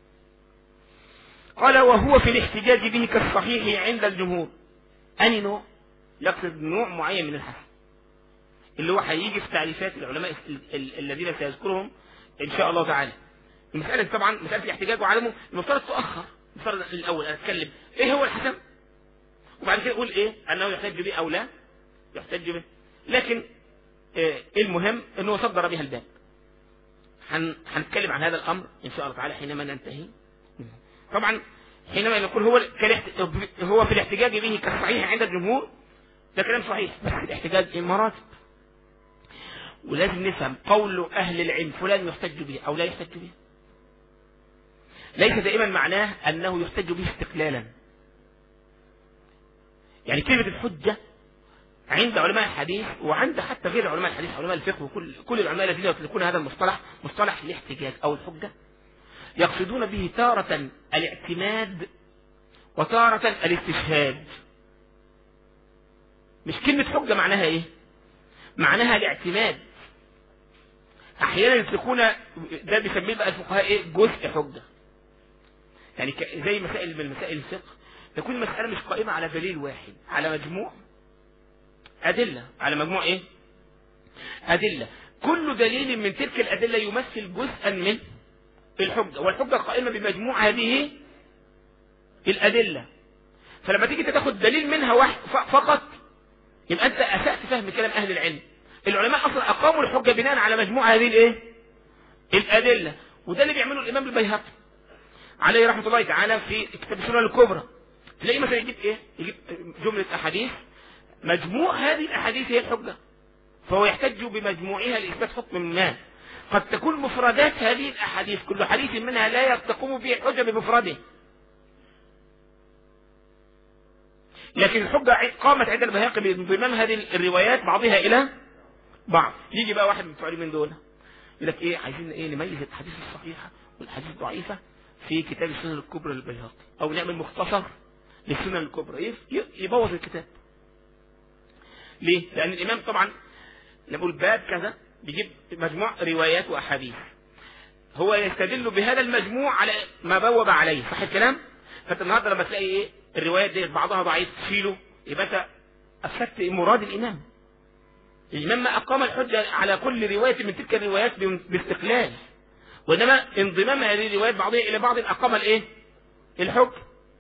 قال وهو في الاحتجاج به كالصحيح عند الجمهور. أني نوع؟ يقصد نوع معين من الحسن اللي هو هيجي في تعريفات العلماء الذين سيذكرهم ان شاء الله تعالى. المسألة طبعا مسألة الاحتجاج وعدمه المفترض تؤخر، المفترض الاول اتكلم ايه هو الحسن وبعد كده اقول ايه انه يحتج به او لا يحتج به. لكن إيه المهم انه صدر بها الباب. هنتكلم عن هذا الامر ان شاء الله تعالى حينما ننتهي. طبعا حينما نقول هو هو في الاحتجاج به كالصحيح عند الجمهور ده كلام صحيح، بس الاحتجاج مراتب، ولازم نفهم قول اهل العلم فلان يحتج به او لا يحتج به ليس دائما معناه انه يحتج به استقلالا. يعني كلمة الحجة عند علماء الحديث وعند حتى غير علماء الحديث علماء الفقه وكل كل العلماء الذين يطلقون هذا المصطلح مصطلح الاحتجاج او الحجة، يقصدون به تارة الاعتماد وتارة الاستشهاد. مش كلمة حجة معناها ايه؟ معناها الاعتماد. احيانا يطلقون ده بيسميه بقى الفقهاء ايه؟ جزء حجة. يعني زي مسائل من مسائل الفقه تكون المسألة مش قائمة على دليل واحد، على مجموع أدلة، على مجموع ايه؟ أدلة. كل دليل من تلك الأدلة يمثل جزءا من الحجة، والحجة قائمة بمجموع هذه الأدلة. فلما تيجي تاخد دليل منها واحد فقط يبقى أنت أسأت فهم كلام أهل العلم. العلماء أصلا أقاموا الحجة بناء على مجموع هذه الإيه؟ الأدلة. وده اللي بيعمله الإمام البيهقي عليه رحمة الله تعالى في كتاب السنن الكبرى. تلاقي مثلا يجيب إيه؟ يجيب جملة أحاديث، مجموع هذه الأحاديث هي الحجة، فهو يحتج بمجموعها لإثبات حكم ما. قد تكون مفردات هذه الأحاديث كل حديث منها لا تقوم به الحجة بمفرده، لكن الحجة قامت عند البيهقي بانضمام هذه الروايات بعضها إلى بعض. يجي بقى واحد من بتوع من دول يقول لك إيه؟ عايزين إيه؟ نميز الحديث الصحيحة والحديث الضعيفة في كتاب السنن الكبرى للبيهقي، أو نعمل مختصر للسنن الكبرى. يبوظ الكتاب. ليه؟ لأن الإمام طبعا نقول باب كذا بيجيب مجموع روايات وأحاديث، هو يستدل بهذا المجموع على ما بوب عليه، صح الكلام؟ فانت النهارده لما تلاقي ايه الروايات دي بعضها ضعيف تشيله، يبقى انت افسدت مراد الامام. الامام ما اقام الحجه على كل روايه من تلك الروايات باستقلال، وانما انضمام هذه الروايات بعضها الى بعض اقام الايه؟ الحكم.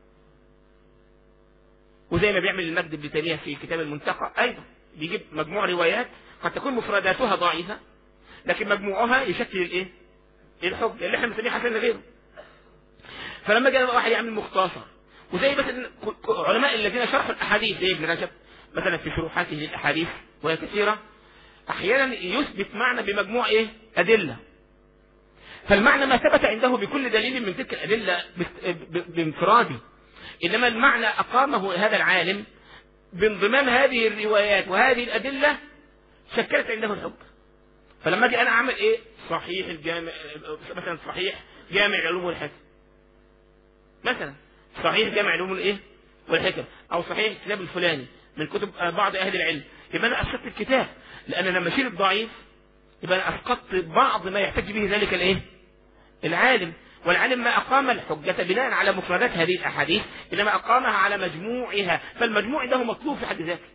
وزي ما بيعمل المجد بن تيميه في كتاب المنتقى ايضا بيجيب مجموع روايات قد تكون مفرداتها ضعيفه لكن مجموعها يشكل الايه؟ الحجه اللي احنا بنسميه حسن غيره. فلما جاء واحد يعمل مختصر، وزي مثلا علماء الذين شرحوا الاحاديث زي ابن رجب مثلا في شروحاته للاحاديث وهي كثيره، احيانا يثبت معنى بمجموع ايه؟ ادله. فالمعنى ما ثبت عنده بكل دليل من تلك الادله بانفراده، انما المعنى اقامه هذا العالم بانضمام هذه الروايات وهذه الادله شكلت عنده الحجه. فلما اجي انا اعمل ايه؟ صحيح الجامع مثلا، صحيح جامع العلوم والحكم مثلا، صحيح جامع العلوم والايه؟ والحكم، او صحيح الكتاب الفلاني من كتب بعض اهل العلم، يبقى انا اسقطت الكتاب، لان لما اشيل الضعيف يبقى انا اسقطت بعض ما يحتج به ذلك الايه؟ العالم. والعالم ما اقام الحجه بناء على مفردات هذه الاحاديث، انما اقامها على مجموعها، فالمجموع ده مطلوب في حد ذاته.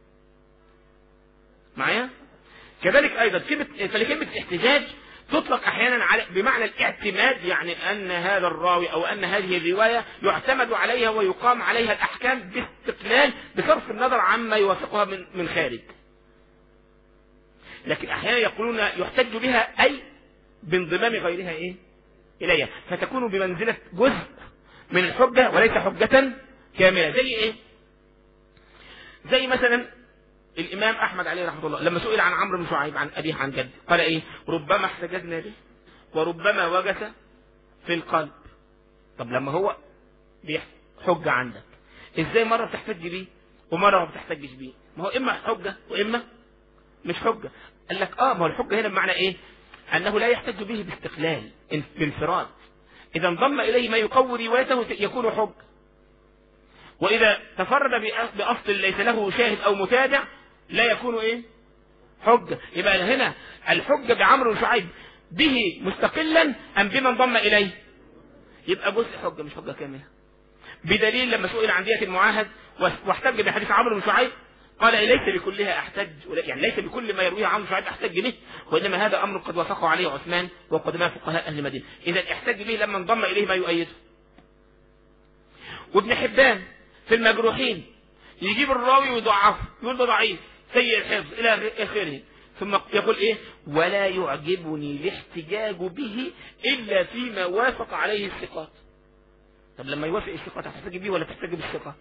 معايا؟ كذلك ايضا كلمه فلكلمه الاحتجاج تطلق احيانا على بمعنى الاعتماد، يعني ان هذا الراوي او ان هذه الروايه يعتمد عليها ويقام عليها الاحكام باستقلال بصرف النظر عما يوافقها من من خارج. لكن احيانا يقولون يحتج بها اي بانضمام غيرها ايه؟ اليها، فتكون بمنزله جزء من الحجه وليس حجه كامله. زي ايه؟ زي مثلا الامام احمد عليه رحمه الله لما سئل عن عمرو بن شعيب عن ابيه عن جده قال ايه؟ ربما احتججنا به وربما وجس في القلب. طب لما هو حجه عندك، ازاي مره بتحتج بيه ومره ما بتحتجش بيه؟ ما هو اما حجه واما مش حجه. قال لك اه ما هو الحجه هنا بمعنى ايه؟ انه لا يحتج به باستقلال بانفراد، اذا انضم اليه ما يقوي روايته يكون حجه، واذا تفرد باصل ليس له شاهد او متابع لا يكون ايه؟ حجه. يبقى هنا الحجه بعمرو بن شعيب به مستقلا ام بما انضم اليه؟ يبقى جزء حجه مش حجه كامله. بدليل لما سئل عن دية المعاهد واحتج بحديث عمرو بن شعيب قال ليس بكلها احتج، يعني ليس بكل ما يرويه عمرو بن شعيب احتج به، وانما هذا امر قد وافقه عليه عثمان وقدماء فقهاء اهل المدينه، اذا احتج به لما انضم اليه ما يؤيده. وابن حبان في المجروحين يجيب الراوي ويضعفه، يقول ده ضعيف سيء الحفظ الى اخره، ثم يقول ايه؟ ولا يعجبني الاحتجاج به الا فيما وافق عليه الثقات. طب لما يوافق الثقات هتحتج به ولا تحتج بالثقه؟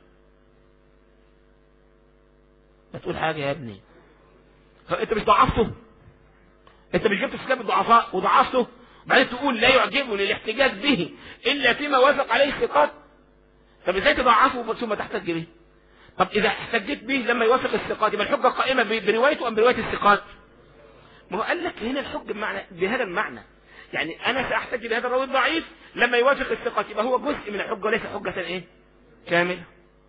ما تقول حاجه يا ابني، انت مش ضعفته؟ انت مش جبت في كتاب الضعفاء وضعفته بعدين تقول لا يعجبني الاحتجاج به الا فيما وافق عليه الثقات؟ طب ازاي تضعفه ثم تحتج به؟ طب اذا احتجت به لما يوافق الثقات يبقى الحجه قائمه بروايته ام بروايه الثقات؟ ما هو قال لك هنا الحجه بمعنى بهذا المعنى، يعني انا ساحتج بهذا الراوي الضعيف لما يوافق الثقة يبقى هو جزء من الحجة وليس حجة ايه كاملة.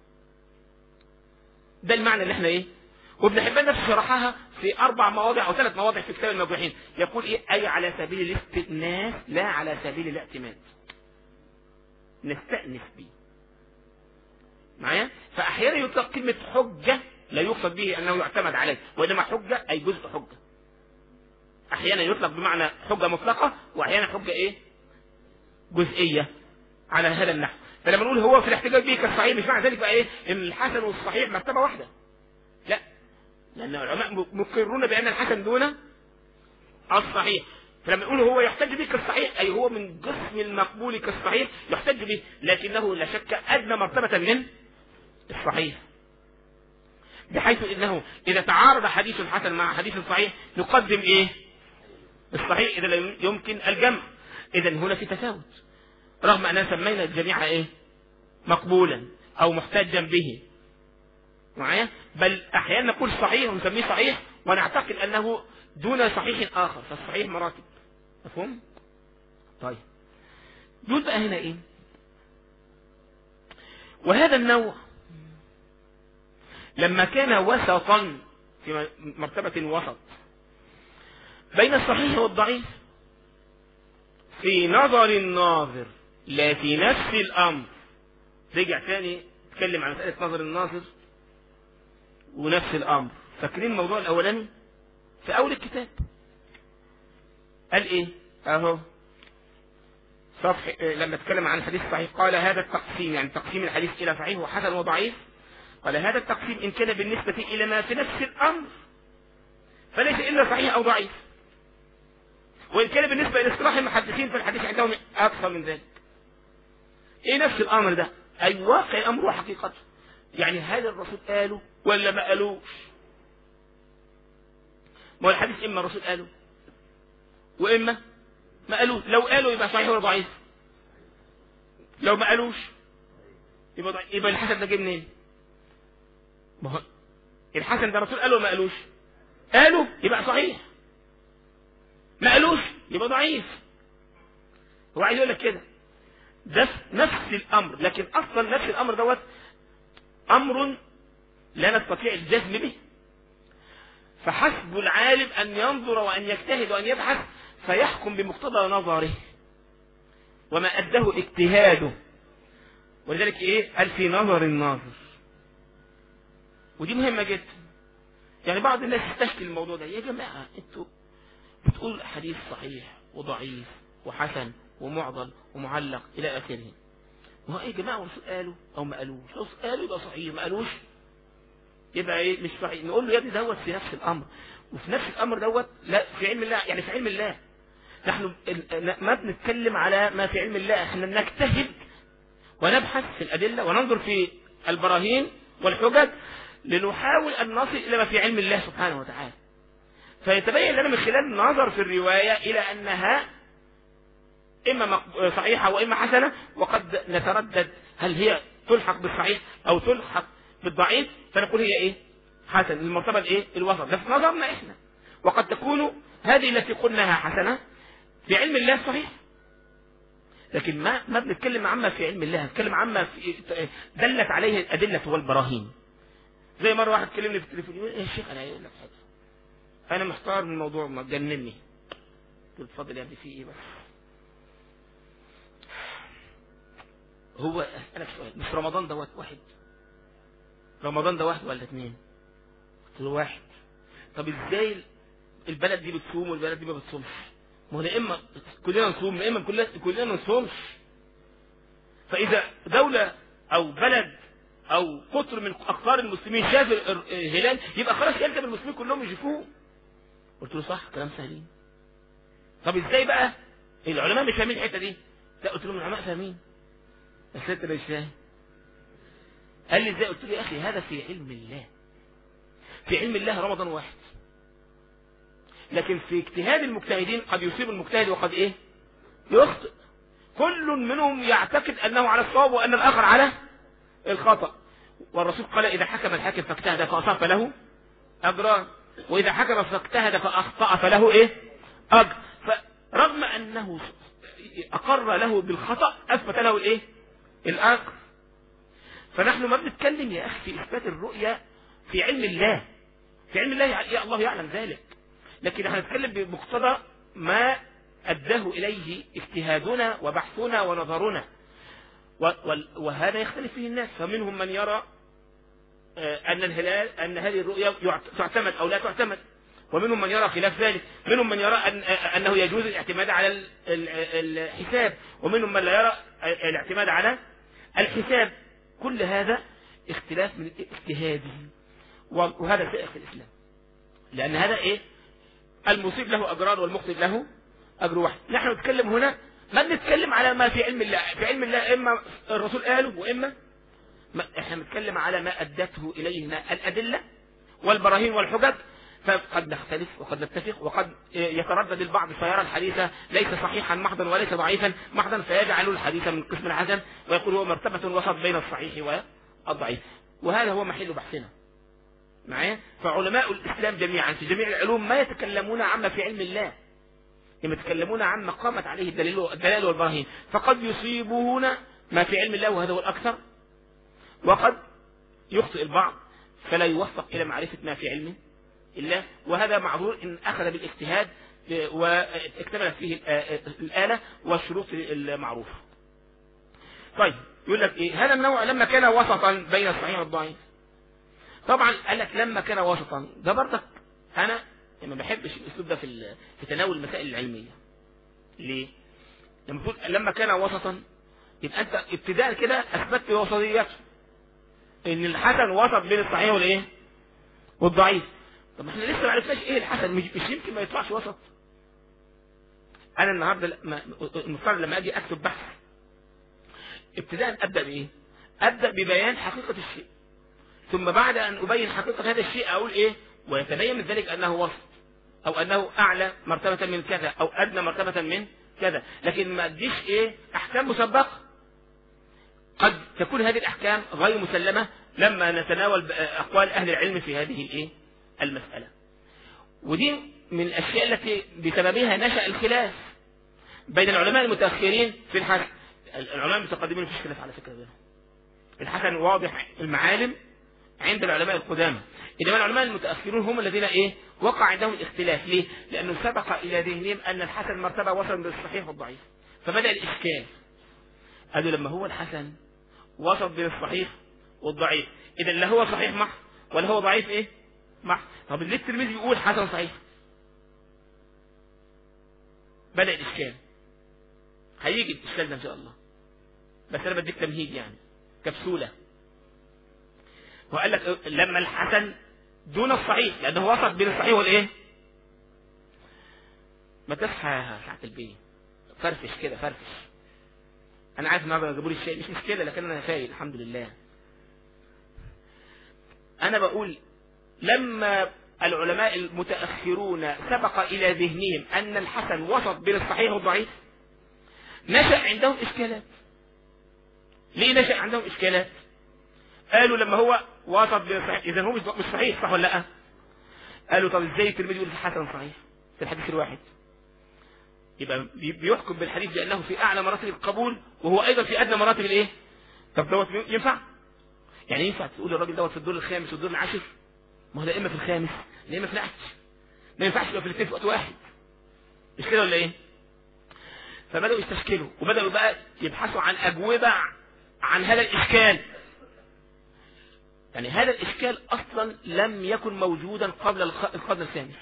ده المعنى اللي احنا ايه. وابن حبان نفسه شرحها في اربع مواضع او ثلاث مواضع في كتاب الموضوعين، يقول ايه اي على سبيل الاستئناس لا على سبيل الاعتماد، نستأنس به معايا. فاحيانا يطلق كلمة حجة لا يقصد به انه يعتمد عليه، وانما حجة اي جزء حجة. احيانا يطلق بمعنى حجة مطلقة، واحيانا حجة ايه جزئية على هذا النحو. فلما نقول هو في الاحتجاج به كالصحيح مش معنى ذلك بقى ايه ان الحسن والصحيح مرتبة واحدة، لا، لان العلماء مقرون بان الحسن دون الصحيح. فلما نقول هو يحتج به كالصحيح اي هو من قسم المقبول كالصحيح يحتج به، لكنه لا شك ادنى مرتبة من الصحيح، بحيث انه اذا تعارض حديث حسن مع حديث صحيح نقدم ايه الصحيح اذا لا يمكن الجمع. اذا هنا في تفاوت رغم اننا سمينا الجميع ايه مقبولا او محتجا به معايا، بل احيانا نقول صحيح ونسميه صحيح ونعتقد انه دون صحيح اخر، فالصحيح مراتب. مفهوم؟ طيب دول بقى هنا ايه. وهذا النوع لما كان وسطا في مرتبة وسط بين الصحيح والضعيف في نظر الناظر لا في نفس الامر، رجع تاني اتكلم عن مسألة نظر الناظر ونفس الامر. فاكرين الموضوع الاولاني في اول الكتاب قال ايه اهو صفح لما اتكلم عن الحديث الصحيح قال هذا التقسيم يعني تقسيم الحديث الى صحيح وحسن وضعيف، قال هذا التقسيم ان كان بالنسبة الى ما في نفس الامر فليس الا صحيح او ضعيف، وان كان بالنسبة الى اصطلاح المحدثين فالحديث عندهم اكثر من ذلك. ايه نفس الامر ده؟ اي واقع الامر وحقيقته، يعني هل الرسول قاله ولا ما قالوش؟ ما هو الحديث اما الرسول قاله واما ما قالوش، لو قالوا يبقى صحيح ولا ضعيف، لو ما قالوش يبقى ضعيف. يبقى الحسن ده جه منين؟ ما هو الحسن ده الرسول قاله وما قالوش، قالوا يبقى صحيح، ما قالوش يبقى ضعيف. هو عايز يقول لك كده ده نفس الامر، لكن اصلا نفس الامر دوت امر لا نستطيع الجزم به، فحسب العالم ان ينظر وان يجتهد وان يبحث فيحكم بمقتضى نظره وما اداه اجتهاده. ولذلك ايه قال في نظر الناظر، ودي مهمة جدا. يعني بعض الناس يستشكل الموضوع ده، يا جماعة انتوا بتقول حديث صحيح وضعيف وحسن ومعضل ومعلق الى اخره، ما هو ايه يا جماعة الرسول قالوا او ما قالوش؟ لو قالوا يبقى صحيح، ما قالوش يبقى ايه مش صحيح. نقول له يا ابني دوت في نفس الامر، وفي نفس الامر دوت لا في علم الله، يعني في علم الله نحن ما بنتكلم على ما في علم الله، احنا نجتهد ونبحث في الادلة وننظر في البراهين والحجج لنحاول ان نصل الى ما في علم الله سبحانه وتعالى. فيتبين لنا من خلال النظر في الرواية الى انها اما صحيحة واما حسنة، وقد نتردد هل هي تلحق بالصحيح او تلحق بالضعيف، فنقول هي ايه حسن المرتبة الايه الوسط، ده في نظرنا احنا. وقد تكون هذه التي قلناها حسنة في علم الله صحيح، لكن ما ما بنتكلم عما في علم الله، نتكلم عما في دلت عليه الادلة والبراهين. زي مرة واحد كلمني في التليفون يقول ايه يا شيخ انا قايل لك حاجة انا محتار من الموضوع ما تجنني. قلت اتفضل يا ابني في ايه بس؟ هو اسالك سؤال، مش رمضان دوت واحد؟ رمضان ده واحد ولا اثنين؟ قلت له واحد. طب ازاي البلد دي بتصوم والبلد دي ما بتصومش؟ ما هو اما كلنا نصوم اما كلنا كلنا ما نصومش. فاذا دولة او بلد او قطر من اقطار المسلمين شاف الهلال يبقى خلاص يلزم المسلمين كلهم يشوفوه. قلت له صح كلام سهلين. طب ازاي بقى العلماء مش فاهمين الحته دي؟ لا قلت لهم العلماء فاهمين بس انت مش فاهم. قال لي ازاي؟ قلت له يا اخي هذا في علم الله، في علم الله رمضان واحد، لكن في اجتهاد المجتهدين قد يصيب المجتهد وقد ايه يخطئ، كل منهم يعتقد انه على الصواب وان الاخر على الخطأ. والرسول قال اذا حكم الحاكم فاجتهد فاصاب فله اجران، واذا حكم فاجتهد فاخطأ فله ايه اجر. فرغم انه أقر له بالخطأ أثبت له الإيه؟ الآخر. فنحن ما بنتكلم يا أخي في إثبات الرؤية في علم الله، في علم الله يا الله يعلم ذلك، لكن نحن نتكلم بمقتضى ما أداه إليه اجتهادنا وبحثنا ونظرنا، وهذا يختلف فيه الناس. فمنهم من يرى أن الهلال أن هذه الرؤية تعتمد أو لا تعتمد، ومنهم من يرى خلاف ذلك، منهم من يرى أن أنه يجوز الاعتماد على الحساب، ومنهم من لا يرى الاعتماد على الحساب. كل هذا اختلاف من اجتهاده، وهذا سائغ في الإسلام، لأن هذا إيه؟ المصيب له أجران والمخطئ له أجر واحد. نحن نتكلم هنا ما بنتكلم على ما في علم الله، في علم الله إما الرسول قاله وإما ما احنا بنتكلم على ما أدته إلينا الأدلة والبراهين والحجج. فقد نختلف وقد نتفق، وقد يتردد البعض فيرى الحديث ليس صحيحا محضا وليس ضعيفا محضا، فيجعل الحديث من قسم الحسن ويقول هو مرتبة وسط بين الصحيح والضعيف، وهذا هو محل بحثنا معايا. فعلماء الإسلام جميعا في جميع العلوم ما يتكلمون عما في علم الله، لما يتكلمون عما قامت عليه الدلائل والبراهين، فقد يصيبون ما في علم الله وهذا هو الأكثر، وقد يخطئ البعض فلا يوفق إلى معرفة ما في علم الله، وهذا معذور إن أخذ بالاجتهاد واكتملت فيه الآلة والشروط المعروفة. طيب يقول لك إيه؟ هذا النوع لما كان وسطا بين الصحيح والضعيف. طبعا قال لك لما كان وسطا، ده برضك أنا ما بحبش الأسلوب ده في في تناول المسائل العلمية. ليه؟ لما تقول لما كان وسطا يبقى أنت ابتداء كده أثبتت وسطيته، إن الحسن وسط بين الصحيح والإيه؟ والضعيف. طب احنا لسه ما عرفناش ايه الحسن، مش يمكن ما يطلعش وسط. انا النهارده المفترض لما اجي اكتب بحث ابتداء ابدا بايه؟ ابدا ببيان حقيقه الشيء، ثم بعد ان ابين حقيقه هذا الشيء اقول ايه؟ ويتبين من ذلك انه وسط، او انه اعلى مرتبه من كذا، او ادنى مرتبه من كذا، لكن ما اديش ايه؟ احكام مسبقه. قد تكون هذه الاحكام غير مسلمه لما نتناول اقوال اهل العلم في هذه الايه؟ المسألة. ودي من الأشياء التي بسببها نشأ الخلاف بين العلماء المتأخرين في الحسن. العلماء المتقدمين مفيش خلاف على فكرة بينهم، الحسن واضح المعالم عند العلماء القدامى، إنما العلماء المتأخرون هم الذين إيه؟ وقع عندهم الاختلاف. ليه؟ لأنه سبق إلى ذهنهم أن الحسن مرتبة وسط بين الصحيح والضعيف، فبدأ الإشكال. قالوا لما هو الحسن وسط بين الصحيح والضعيف، إذا لا هو صحيح محض ولا هو ضعيف إيه؟ محض. طب ليه الترمذي يقول حسن صحيح؟ بدأ الإشكال، هيجي الإشكال ده إن شاء الله، بس أنا بديك تمهيد يعني كبسولة. وقال لك لما الحسن دون الصحيح، لأنه وسط بين الصحيح والإيه؟ ما تصحى يا ساعة البيه، فرفش كده فرفش. أنا عارف النهارده جابوا لي الشيء مش مشكلة، لكن أنا فايق الحمد لله. أنا بقول لما العلماء المتأخرون سبق إلى ذهنهم أن الحسن وسط بين الصحيح والضعيف، نشأ عندهم إشكالات. ليه نشأ عندهم إشكالات؟ قالوا لما هو وسط بين الصحيح، إذا هو مش صحيح، صح ولا لا؟ قالوا طب إزاي الترمذي يقول الحسن صحيح في الحديث الواحد؟ يبقى بيحكم بالحديث بأنه في أعلى مراتب القبول وهو أيضا في أدنى مراتب الإيه؟ طب دوت ينفع؟ يعني ينفع تقول الراجل دوت في الدور الخامس والدور العاشر؟ ما هو لا إما في الخامس لا إما في العاشر، ما ينفعش يبقى في الاثنين في وقت واحد، مش كده ولا إيه؟ فبدأوا يستشكلوا وبدأوا بقى يبحثوا عن أجوبة عن هذا الإشكال. يعني هذا الإشكال أصلا لم يكن موجودا قبل القرن الخامس.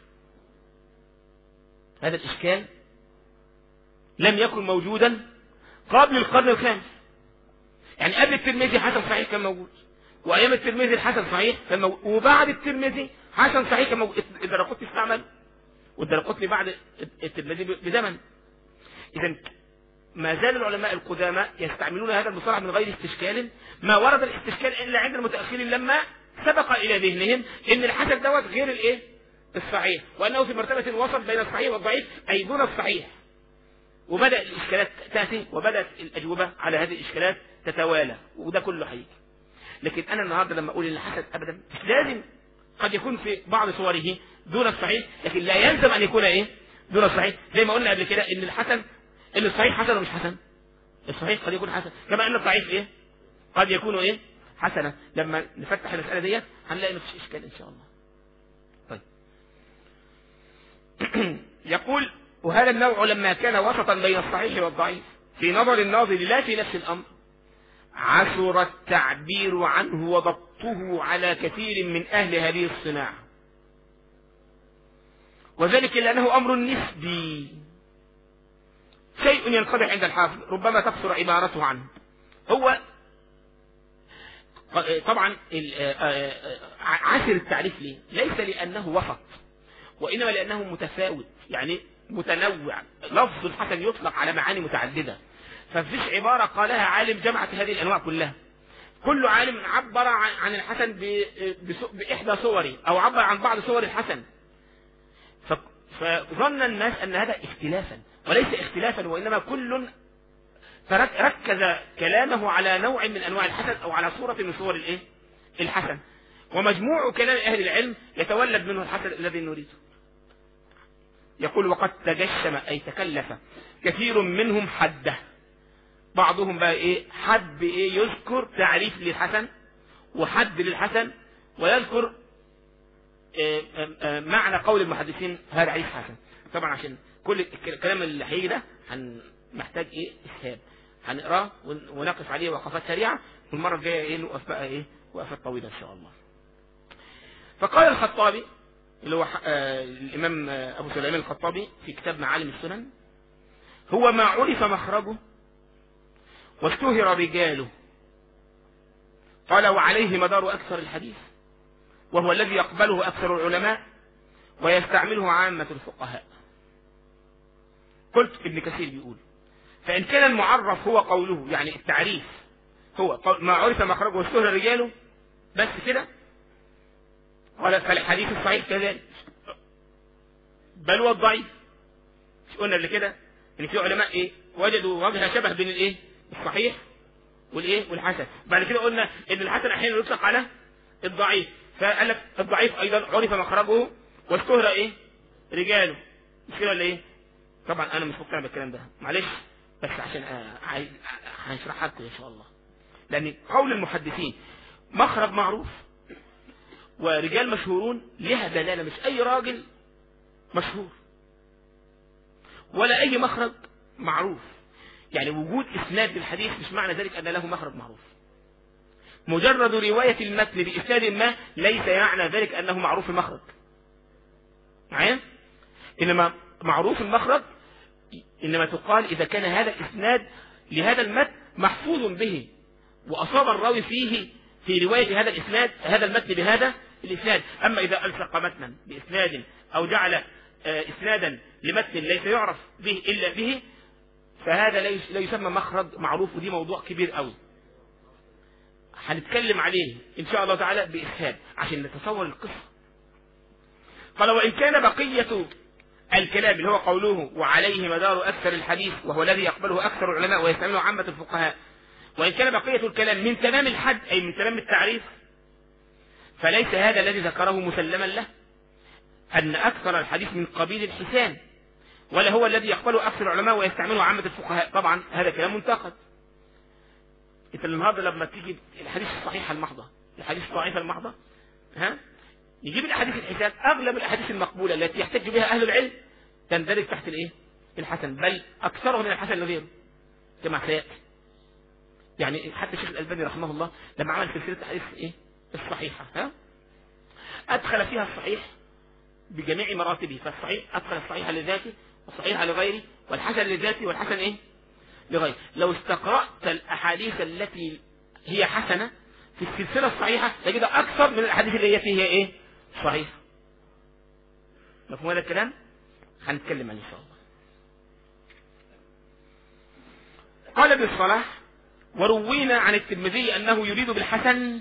هذا الإشكال لم يكن موجودا قبل القرن الخامس. يعني قبل الترمذي حسن صحيح كان موجود، وأيام الترمذي الحسن صحيح كان موجود، وبعد الترمذي حسن صحيح كان موجود. الدرقطني استعمل، والدرقطني بعد الترمذي بزمن. إذا ما زال العلماء القدامى يستعملون هذا المصطلح من غير استشكال، ما ورد الاستشكال إلا عند المتأخرين لما سبق إلى ذهنهم إن الحسن دوت غير الإيه؟ الصحيح، وأنه في مرتبة وسط بين الصحيح والضعيف أي دون الصحيح. وبدأ الإشكالات تأتي، وبدأت الأجوبة على هذه الإشكالات تتوالى، وده كله حقيقي. لكن أنا النهاردة لما أقول إن الحسن أبدا مش لازم، قد يكون في بعض صوره دون الصحيح، لكن لا يلزم أن يكون إيه؟ دون الصحيح. زي ما قلنا قبل كده إن الحسن ان الصحيح حسن ومش حسن؟ الصحيح قد يكون حسن، كما ان الضعيف ايه؟ قد يكون ايه؟ حسنا. لما نفتح المسألة ديت هنلاقي مفيش اشكال ان شاء الله. طيب يقول: وهذا النوع لما كان وسطا بين الصحيح والضعيف في نظر الناظر لا في نفس الامر، عسر التعبير عنه وضبطه على كثير من اهل هذه الصناعة، وذلك لانه امر نسبي، شيء ينقضح عند الحافظ ربما تقصر عبارته عنه. هو طبعا عسر التعريف ليه؟ ليس لأنه وسط، وإنما لأنه متفاوت، يعني متنوع. لفظ الحسن يطلق على معاني متعددة، ففيش عبارة قالها عالم جمعت هذه الأنواع كلها. كل عالم عبر عن الحسن بإحدى صوره أو عبر عن بعض صور الحسن، فظن الناس أن هذا اختلافا، وليس اختلافا، وإنما كل فركز كلامه على نوع من انواع الحسن او على صورة من صور الايه؟ الحسن، ومجموع كلام اهل العلم يتولد منه الحسن الذي نريده. يقول: وقد تجشم اي تكلف كثير منهم حده. بعضهم بقى ايه؟ حد ايه؟ يذكر تعريف للحسن وحد للحسن، ويذكر إيه إيه معنى قول المحدثين هذا حديث حسن. طبعا عشان كل الكلام اللي هيجي ده محتاج ايه؟ اسهاب، هنقراه ونقف عليه وقفات سريعة، والمرة الجاية ايه؟ نقف بقى ايه؟ وقفات طويلة ان شاء الله. فقال الخطابي اللي هو آه الامام آه ابو سليمان الخطابي في كتاب معالم السنن: هو ما عرف مخرجه واشتهر رجاله، قال: وعليه مدار اكثر الحديث، وهو الذي يقبله اكثر العلماء ويستعمله عامة الفقهاء. قلت ابن كثير بيقول: فإن كان المعرف هو قوله، يعني التعريف هو ما عرف مخرجه واشتهر رجاله بس كده، قال: فالحديث الصحيح كذلك، بل والضعيف. مش قلنا قبل كده ان في علماء ايه؟ وجدوا وجه شبه بين الايه؟ الصحيح والايه؟ والحسن. بعد كده قلنا ان الحسن احيانا يطلق على الضعيف، فقال لك الضعيف ايضا عرف مخرجه واشتهر ايه؟ رجاله. مش كده ولا ايه؟ طبعا انا مش مقتنع بالكلام ده، معلش، بس عشان هنشرحها لكم ان شاء الله. لان قول المحدثين مخرج معروف ورجال مشهورون لها دلاله، مش اي راجل مشهور ولا اي مخرج معروف. يعني وجود اسناد للحديث مش معنى ذلك ان له مخرج معروف. مجرد روايه المتن باسناد ما ليس معنى ذلك انه معروف المخرج. معايا؟ انما معروف المخرج إنما تقال إذا كان هذا الإسناد لهذا المتن محفوظ به، وأصاب الراوي فيه في رواية هذا الإسناد هذا المتن بهذا الإسناد. أما إذا ألصق متنا بإسناد أو جعل إسنادا لمتن ليس يعرف به إلا به، فهذا لا يسمى مخرج معروف، ودي موضوع كبير قوي هنتكلم عليه إن شاء الله تعالى بإسهاب عشان نتصور القصة. قال: وإن كان بقية الكلام اللي هو قوله وعليه مدار أكثر الحديث، وهو الذي يقبله أكثر العلماء ويستعمله عامة الفقهاء، وإن كان بقية الكلام من تمام الحد أي من تمام التعريف، فليس هذا الذي ذكره مسلما له أن أكثر الحديث من قبيل الحسان، ولا هو الذي يقبله أكثر العلماء ويستعمله عامة الفقهاء. طبعا هذا كلام منتقد. انت النهارده لما تيجي الحديث الصحيحة المحضة الحديث الضعيفة المحضة، ها يجيب الاحاديث الحسان، اغلب الاحاديث المقبولة التي يحتج بها اهل العلم تندرج تحت الايه؟ الحسن، بل اكثرها من الحسن لغيره كما سياتي. يعني حتى الشيخ الالباني رحمه الله لما عمل سلسلة الاحاديث ايه؟ الصحيحة، ها ادخل فيها الصحيح بجميع مراتبه. فالصحيح ادخل الصحيح لذاته والصحيح لغيره والحسن لذاته والحسن ايه؟ لغيره. لو استقرأت الاحاديث التي هي حسنة في السلسلة الصحيحة تجد اكثر من الاحاديث اللي هي فيها ايه؟ صحيح. مفهوم هذا الكلام؟ هنتكلم عنه ان شاء الله. قال ابن الصلاح: وروينا عن الترمذي انه يريد بالحسن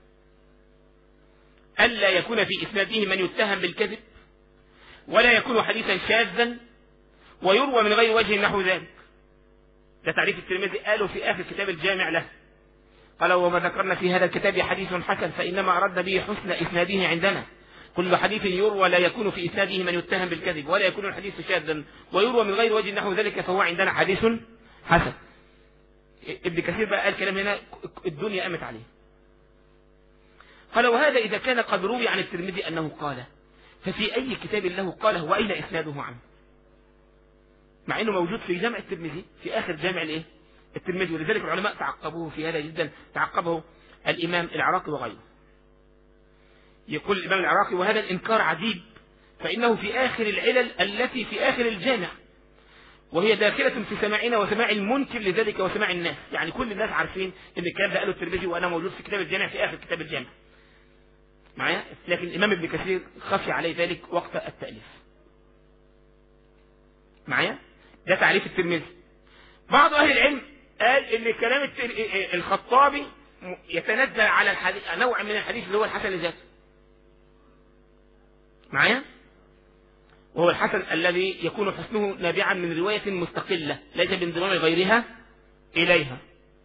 الا يكون في اسناده من يتهم بالكذب، ولا يكون حديثا شاذا، ويروى من غير وجه نحو ذلك. ده تعريف الترمذي قاله في اخر كتاب الجامع له. قال: وما ذكرنا في هذا الكتاب حديث حسن فانما اردنا به حسن اسناده عندنا، كل حديث يروى لا يكون في إسناده من يتهم بالكذب ولا يكون الحديث شاذا ويروى من غير وجه نحو ذلك فهو عندنا حديث حسن. ابن كثير بقى قال كلام هنا الدنيا قامت عليه. قال وهذا إذا كان قد روي عن الترمذي أنه قال، ففي أي كتاب له قاله وأين إسناده عنه؟ مع أنه موجود في جامع الترمذي في آخر جامع الإيه؟ الترمذي، ولذلك العلماء تعقبوه في هذا جدا، تعقبه الإمام العراقي وغيره. يقول الإمام العراقي وهذا الإنكار عجيب، فإنه في آخر العلل التي في آخر الجامع، وهي داخلة في سماعنا وسماع المنكر لذلك وسماع الناس. يعني كل الناس عارفين ان الكلام ده قاله الترمذي وانا موجود في كتاب الجامع في آخر كتاب الجامع معايا، لكن الإمام ابن كثير خفي عليه ذلك وقت التأليف معايا. ده تعريف الترمذي. بعض أهل العلم قال ان كلام الخطابي يتنزل على الحديث نوع من الحديث اللي هو الحسن ذاته معايا، وهو الحسن الذي يكون حسنه نابعا من رواية مستقلة ليس بانضمام غيرها إليها.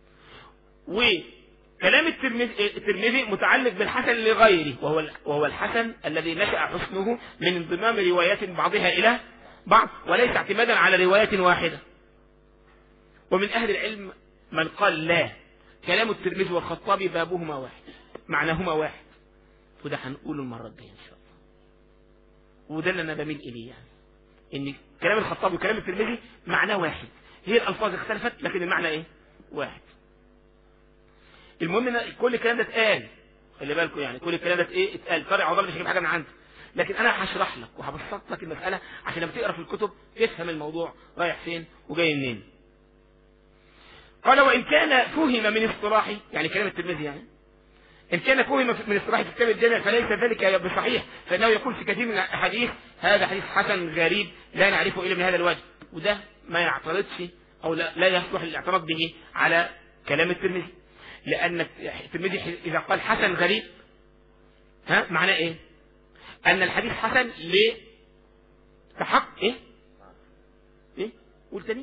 وكلام الترمذي متعلق بالحسن لغيره، وهو وهو الحسن الذي نشأ حسنه من انضمام روايات بعضها إلى بعض وليس اعتمادا على رواية واحدة. ومن أهل العلم من قال لا، كلام الترمذي والخطابي بابهما واحد معناهما واحد، وده هنقوله المرة الجاية إن شاء الله. وده اللي أنا بميل إليه، يعني إن كلام الخطابي وكلام الترمذي معناه واحد، هي الألفاظ اختلفت لكن المعنى إيه؟ واحد. المهم إن كل الكلام ده اتقال، خلي بالكم يعني كل الكلام ده إيه اتقال، طارق عضال مش هجيب حاجة من عندي، لكن أنا هشرح لك وهبسط لك المسألة عشان لما تقرأ في الكتب تفهم الموضوع رايح فين وجاي منين. قال وإن كان فهم من اصطلاحي، يعني كلام الترمذي يعني إن كان فهم من اصطلاح كتاب الجامع فليس ذلك بصحيح، فإنه يقول في كثير من الحديث هذا حديث حسن غريب لا نعرفه إلا من هذا الوجه، وده ما يعترضش أو لا, لا يصلح الاعتراض به على كلام الترمذي، لأن الترمذي إذا قال حسن غريب ها معناه إيه؟ أن الحديث حسن لتحقق إيه؟ إيه؟ قول تاني؟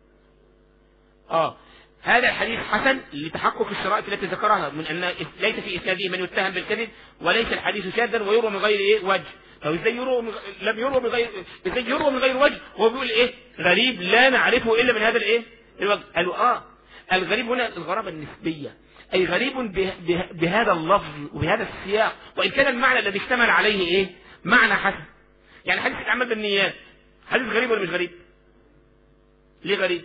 آه هذا الحديث حسن لتحقق الشرائط التي ذكرها من أن ليس في إسناده من يتهم بالكذب وليس الحديث شاذا ويروى من غير إيه وجه. طب ازاي يروى من... لم يروى من غير ازاي يروى من غير وجه وهو بيقول إيه غريب لا نعرفه إلا من هذا الإيه الوجه. قالوا آه الغريب هنا الغرابة النسبية، أي غريب به... به... بهذا اللفظ وبهذا السياق، وإن كان المعنى الذي اشتمل عليه إيه معنى حسن. يعني حديث الأعمال بالنيات حديث غريب ولا مش غريب؟ ليه غريب؟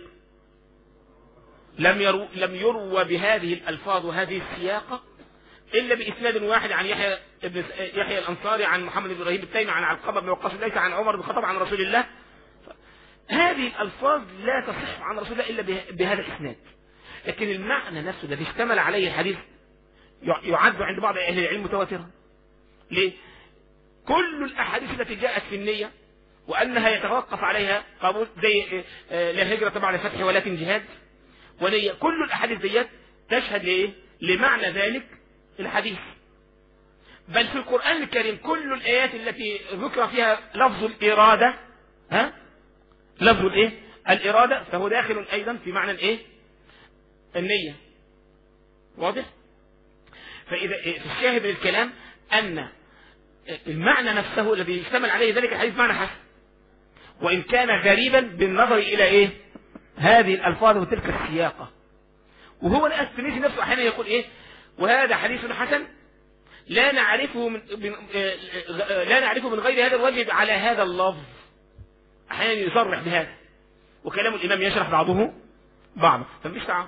لم يرو لم يروى بهذه الألفاظ وهذه السياقة إلا بإسناد واحد عن يحيى ابن يحيى الأنصاري عن محمد بن إبراهيم التيمي عن علقمة بن وقاص ليس عن عمر بن الخطاب عن رسول الله. هذه الألفاظ لا تصح عن رسول الله إلا بهذا الإسناد، لكن المعنى نفسه الذي اشتمل عليه الحديث يعد عند بعض أهل العلم متواترا. ليه؟ كل الأحاديث التي جاءت في النية وأنها يتوقف عليها قبول زي لا هجرة بعد الفتح ولكن جهاد ونية، كل الأحاديث ديت تشهد لإيه؟ لمعنى ذلك الحديث. بل في القرآن الكريم كل الآيات التي ذكر فيها لفظ الإرادة ها لفظ الإيه الإرادة فهو داخل أيضا في معنى الإيه النية. واضح؟ فإذا في الشاهد من الكلام أن المعنى نفسه الذي يشتمل عليه ذلك الحديث معنى حسن، وإن كان غريبا بالنظر إلى إيه هذه الألفاظ وتلك السياقة. وهو الترمذي نفسه أحيانا يقول إيه وهذا حديث حسن لا نعرفه من لا نعرفه من غير هذا الوجه على هذا اللفظ، أحيانا يصرح بهذا وكلام الإمام يشرح بعضه بعضا فمفيش تعارض.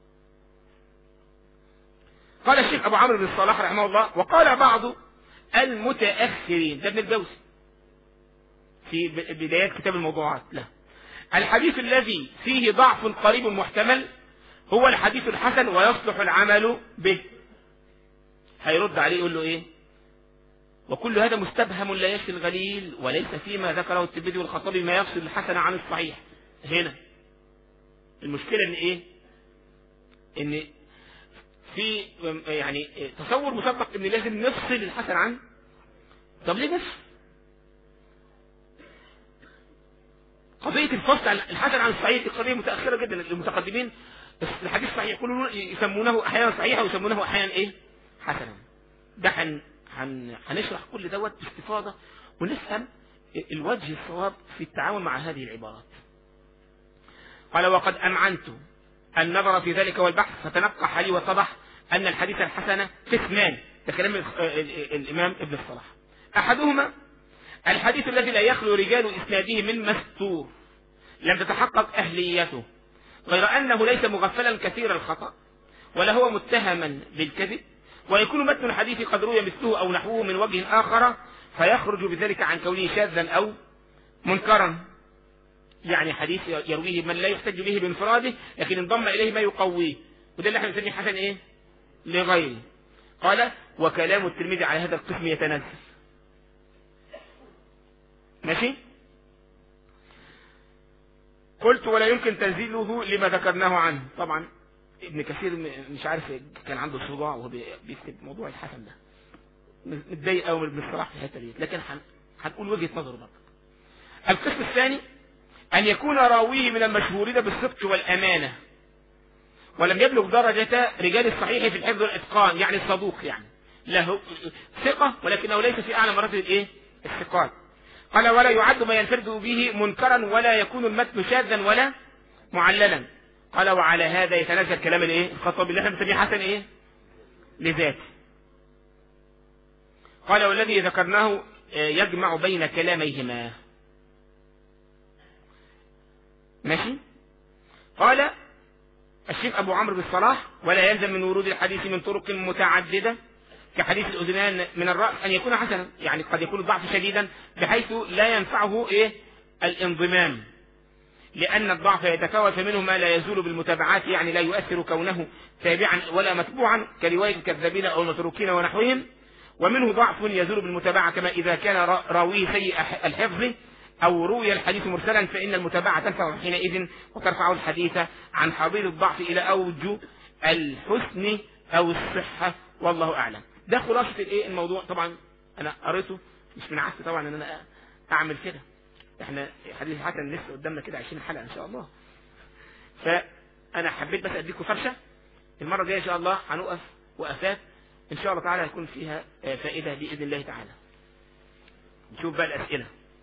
قال الشيخ أبو عمرو بن الصلاح رحمه الله وقال بعض المتأخرين، ده ابن الجوزي في بدايات كتاب الموضوعات له، الحديث الذي فيه ضعف قريب محتمل هو الحديث الحسن ويصلح العمل به. هيرد عليه يقول له ايه وكل هذا مستبهم لا يشفي الغليل وليس فيما ذكره الترمذي والخطابي ما يفصل الحسن عن الصحيح. هنا المشكلة ان ايه ان في يعني تصور مسبق ان لازم نفصل الحسن عن. طب ليه نفصل؟ قضية الفصل عن الحسن عن الصحيح دي قضية متأخرة جدا. المتقدمين الحديث صحيح يقولون يسمونه احيانا صحيحا ويسمونه احيانا ايه حسنا. ده هنشرح كل دوت باستفاضة ونفهم الوجه الصواب في التعامل مع هذه العبارات. قال وقد أمعنت النظر في ذلك والبحث فتنقى حالي واتضح أن الحديث الحسن قسمان. ده كلام الإمام ابن الصلاح. أحدهما الحديث الذي لا يخلو رجال إسناده من مستور لم تتحقق أهليته، غير أنه ليس مغفلا كثير الخطأ ولا هو متهما بالكذب، ويكون متن الحديث قد روي مثله أو نحوه من وجه آخر فيخرج بذلك عن كونه شاذا أو منكرا. يعني حديث يرويه من لا يحتج به بانفراده لكن انضم إليه ما يقويه، وده اللي احنا بنسميه حسن إيه لغيره. قال وكلام الترمذي على هذا القسم يتنزل. ماشي. قلت ولا يمكن تنزيله لما ذكرناه عنه. طبعا ابن كثير مش عارف كان عنده صداع وهو بيكتب موضوع الحسن ده، متضايق قوي من الصراحه في الحته دي، لكن هنقول وجهه نظره بقى. القسم الثاني ان يكون راويه من المشهورين بالصدق والامانه ولم يبلغ درجه رجال الصحيح في الحفظ والاتقان، يعني الصدوق، يعني له ثقه ولكنه ليس في اعلى مراتب الايه الثقات. قال ولا يعد ما ينفرد به منكرا ولا يكون المتن شاذا ولا معللا. قال وعلى هذا يتنزل كلام الايه الخطابي اللي احنا بنسميه حسن ايه لذاته. قال والذي ذكرناه يجمع بين كلاميهما. ماشي. قال الشيخ ابو عمرو بن الصلاح ولا يلزم من ورود الحديث من طرق متعدده كحديث الأذنان من الرأس أن يكون حسنا، يعني قد يكون الضعف شديدا بحيث لا ينفعه إيه الانضمام، لأن الضعف يتفاوت فمنه ما لا يزول بالمتابعات، يعني لا يؤثر كونه تابعا ولا متبوعا كرواية الكذابين أو المتروكين ونحوهم، ومنه ضعف يزول بالمتابعة كما إذا كان راويه سيء الحفظ أو روي الحديث مرسلا فإن المتابعة تنفع حينئذ وترفع الحديث عن حضير الضعف إلى أوج الحسن أو الصحة، والله أعلم. ده خلاصة الايه الموضوع. طبعا انا قريته مش من عادتي طبعا ان انا اعمل كده، احنا حديث حسن لسه قدامنا كده عشرين حلقة ان شاء الله، فانا حبيت بس اديكم فرشة. المرة الجاية ان شاء الله هنقف وقفات ان شاء الله تعالى هيكون فيها فائدة باذن الله تعالى. نشوف بقى الاسئلة.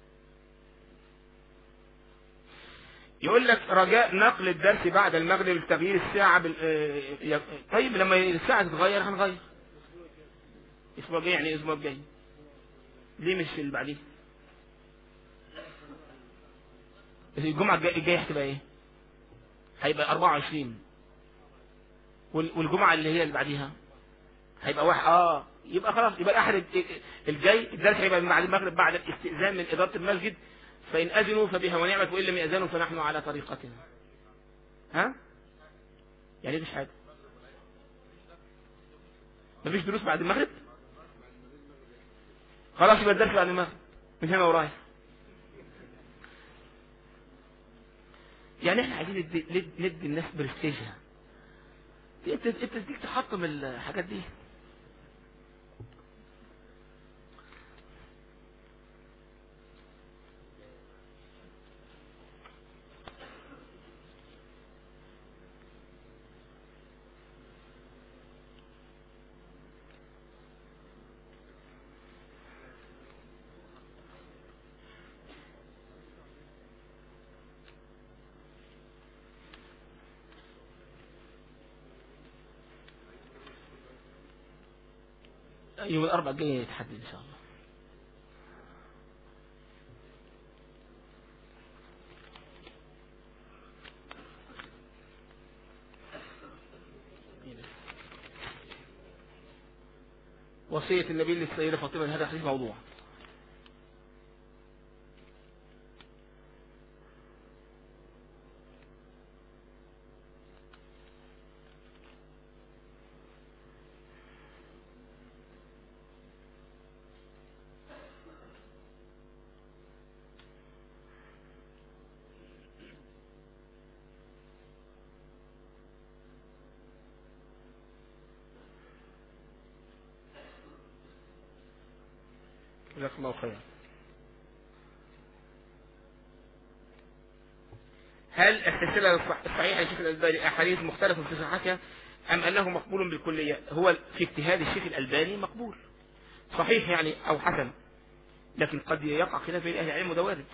يقول لك رجاء نقل الدرس بعد المغرب لتغيير الساعة بال... طيب لما الساعة تتغير هنغير. الاسبوع الجاي يعني الاسبوع الجاي ليه مش اللي بعديه؟ الجمعة الجاية هتبقى ايه؟ هيبقى أربعة وعشرين، والجمعة اللي هي اللي بعديها هيبقى واحد. اه يبقى خلاص يبقى الأحد الجاي الدرس هيبقى من بعد المغرب بعد الاستئذان من إدارة المسجد، فإن أذنوا فبها ونعمت وإن لم يأذنوا فنحن على طريقتنا. ها؟ يعني مش حاجة. مفيش دروس بعد المغرب؟ خلاص يبقى الدرس بعد المغرب من هنا ورايح. يعني احنا عايزين ندي, ندي الناس برستيجها. انت انت تديك تحطم الحاجات دي. يوم الأربعاء الجاي يتحدد إن شاء الله. وصية النبي للسيدة فاطمة هذا حديث موضوع. جزاك الله خيرا. هل السلسلة الصحيحة للشيخ الألباني أحاديث مختلفة في صحتها أم أنه مقبول بالكلية؟ هو في اجتهاد الشيخ الألباني مقبول، صحيح يعني أو حسن، لكن قد يقع خلاف بين أهل العلم وده وارد.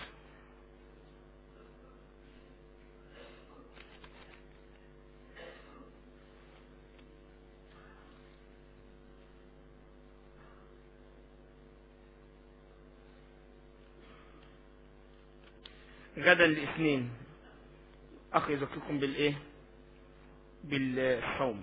غدا الاثنين أخي يذكركم بالإيه؟ بالصوم.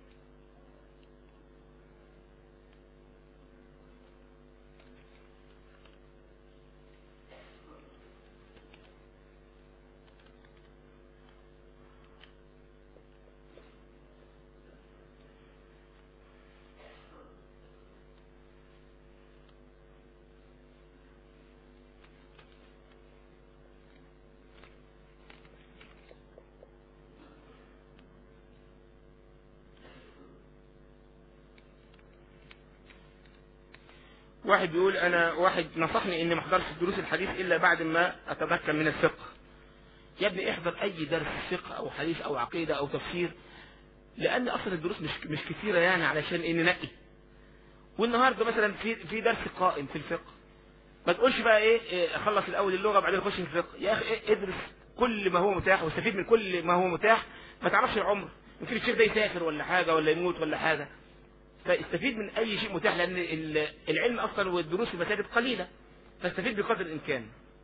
واحد بيقول أنا واحد نصحني إني ما احضرش دروس الحديث إلا بعد ما أتمكن من الفقه. يا ابني احضر أي درس فقه أو حديث أو عقيدة أو تفسير، لأن أصلا الدروس مش مش كثيرة يعني علشان إيه ننقي. والنهارده مثلا في في درس قائم في الفقه، ما تقولش بقى إيه, إيه أخلص الأول اللغة بعدين أخش في الفقه. يا أخي إيه ادرس كل ما هو متاح واستفيد من كل ما هو متاح. ما تعرفش العمر، يمكن الشيخ ده يسافر ولا حاجة ولا يموت ولا حاجة، فاستفيد من أي شيء متاح، لأن العلم أصلا والدروس في المساجد قليلة، فاستفيد بقدر الإمكان.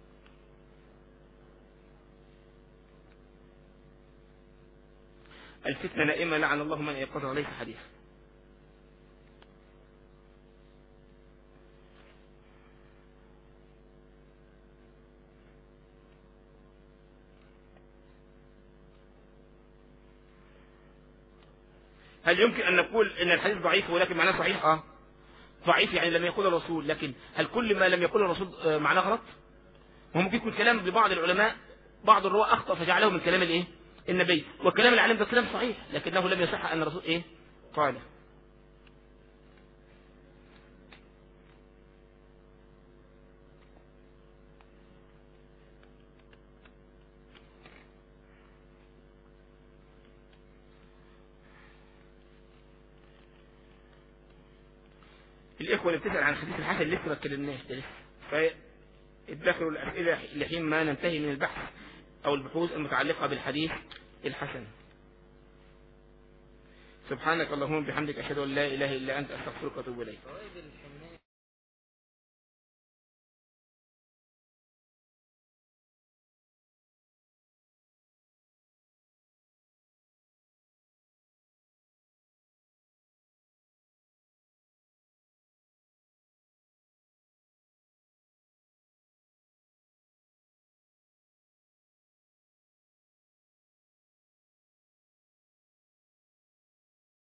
الفتنة نائمة لعن الله من يقظها ليس حديث. هل يمكن أن نقول أن الحديث ضعيف ولكن معناه صحيح؟ آه ضعيف يعني لم يقول الرسول، لكن هل كل ما لم يقول الرسول معناه غلط؟ وممكن يكون كلام لبعض العلماء بعض الرواة أخطأ فجعله من كلام الإيه؟ النبي، والكلام العالم ده كلام صحيح لكنه لم يصح أن الرسول إيه؟ قال. الإخوة اللي بتسأل عن حديث الحسن لسه ما اتكلمناش ده لسه، فادخلوا الأسئلة لحين ما ننتهي من البحث أو البحوث المتعلقة بالحديث الحسن. سبحانك اللهم وبحمدك أشهد أن لا إله إلا أنت أستغفرك وأتوب إليك.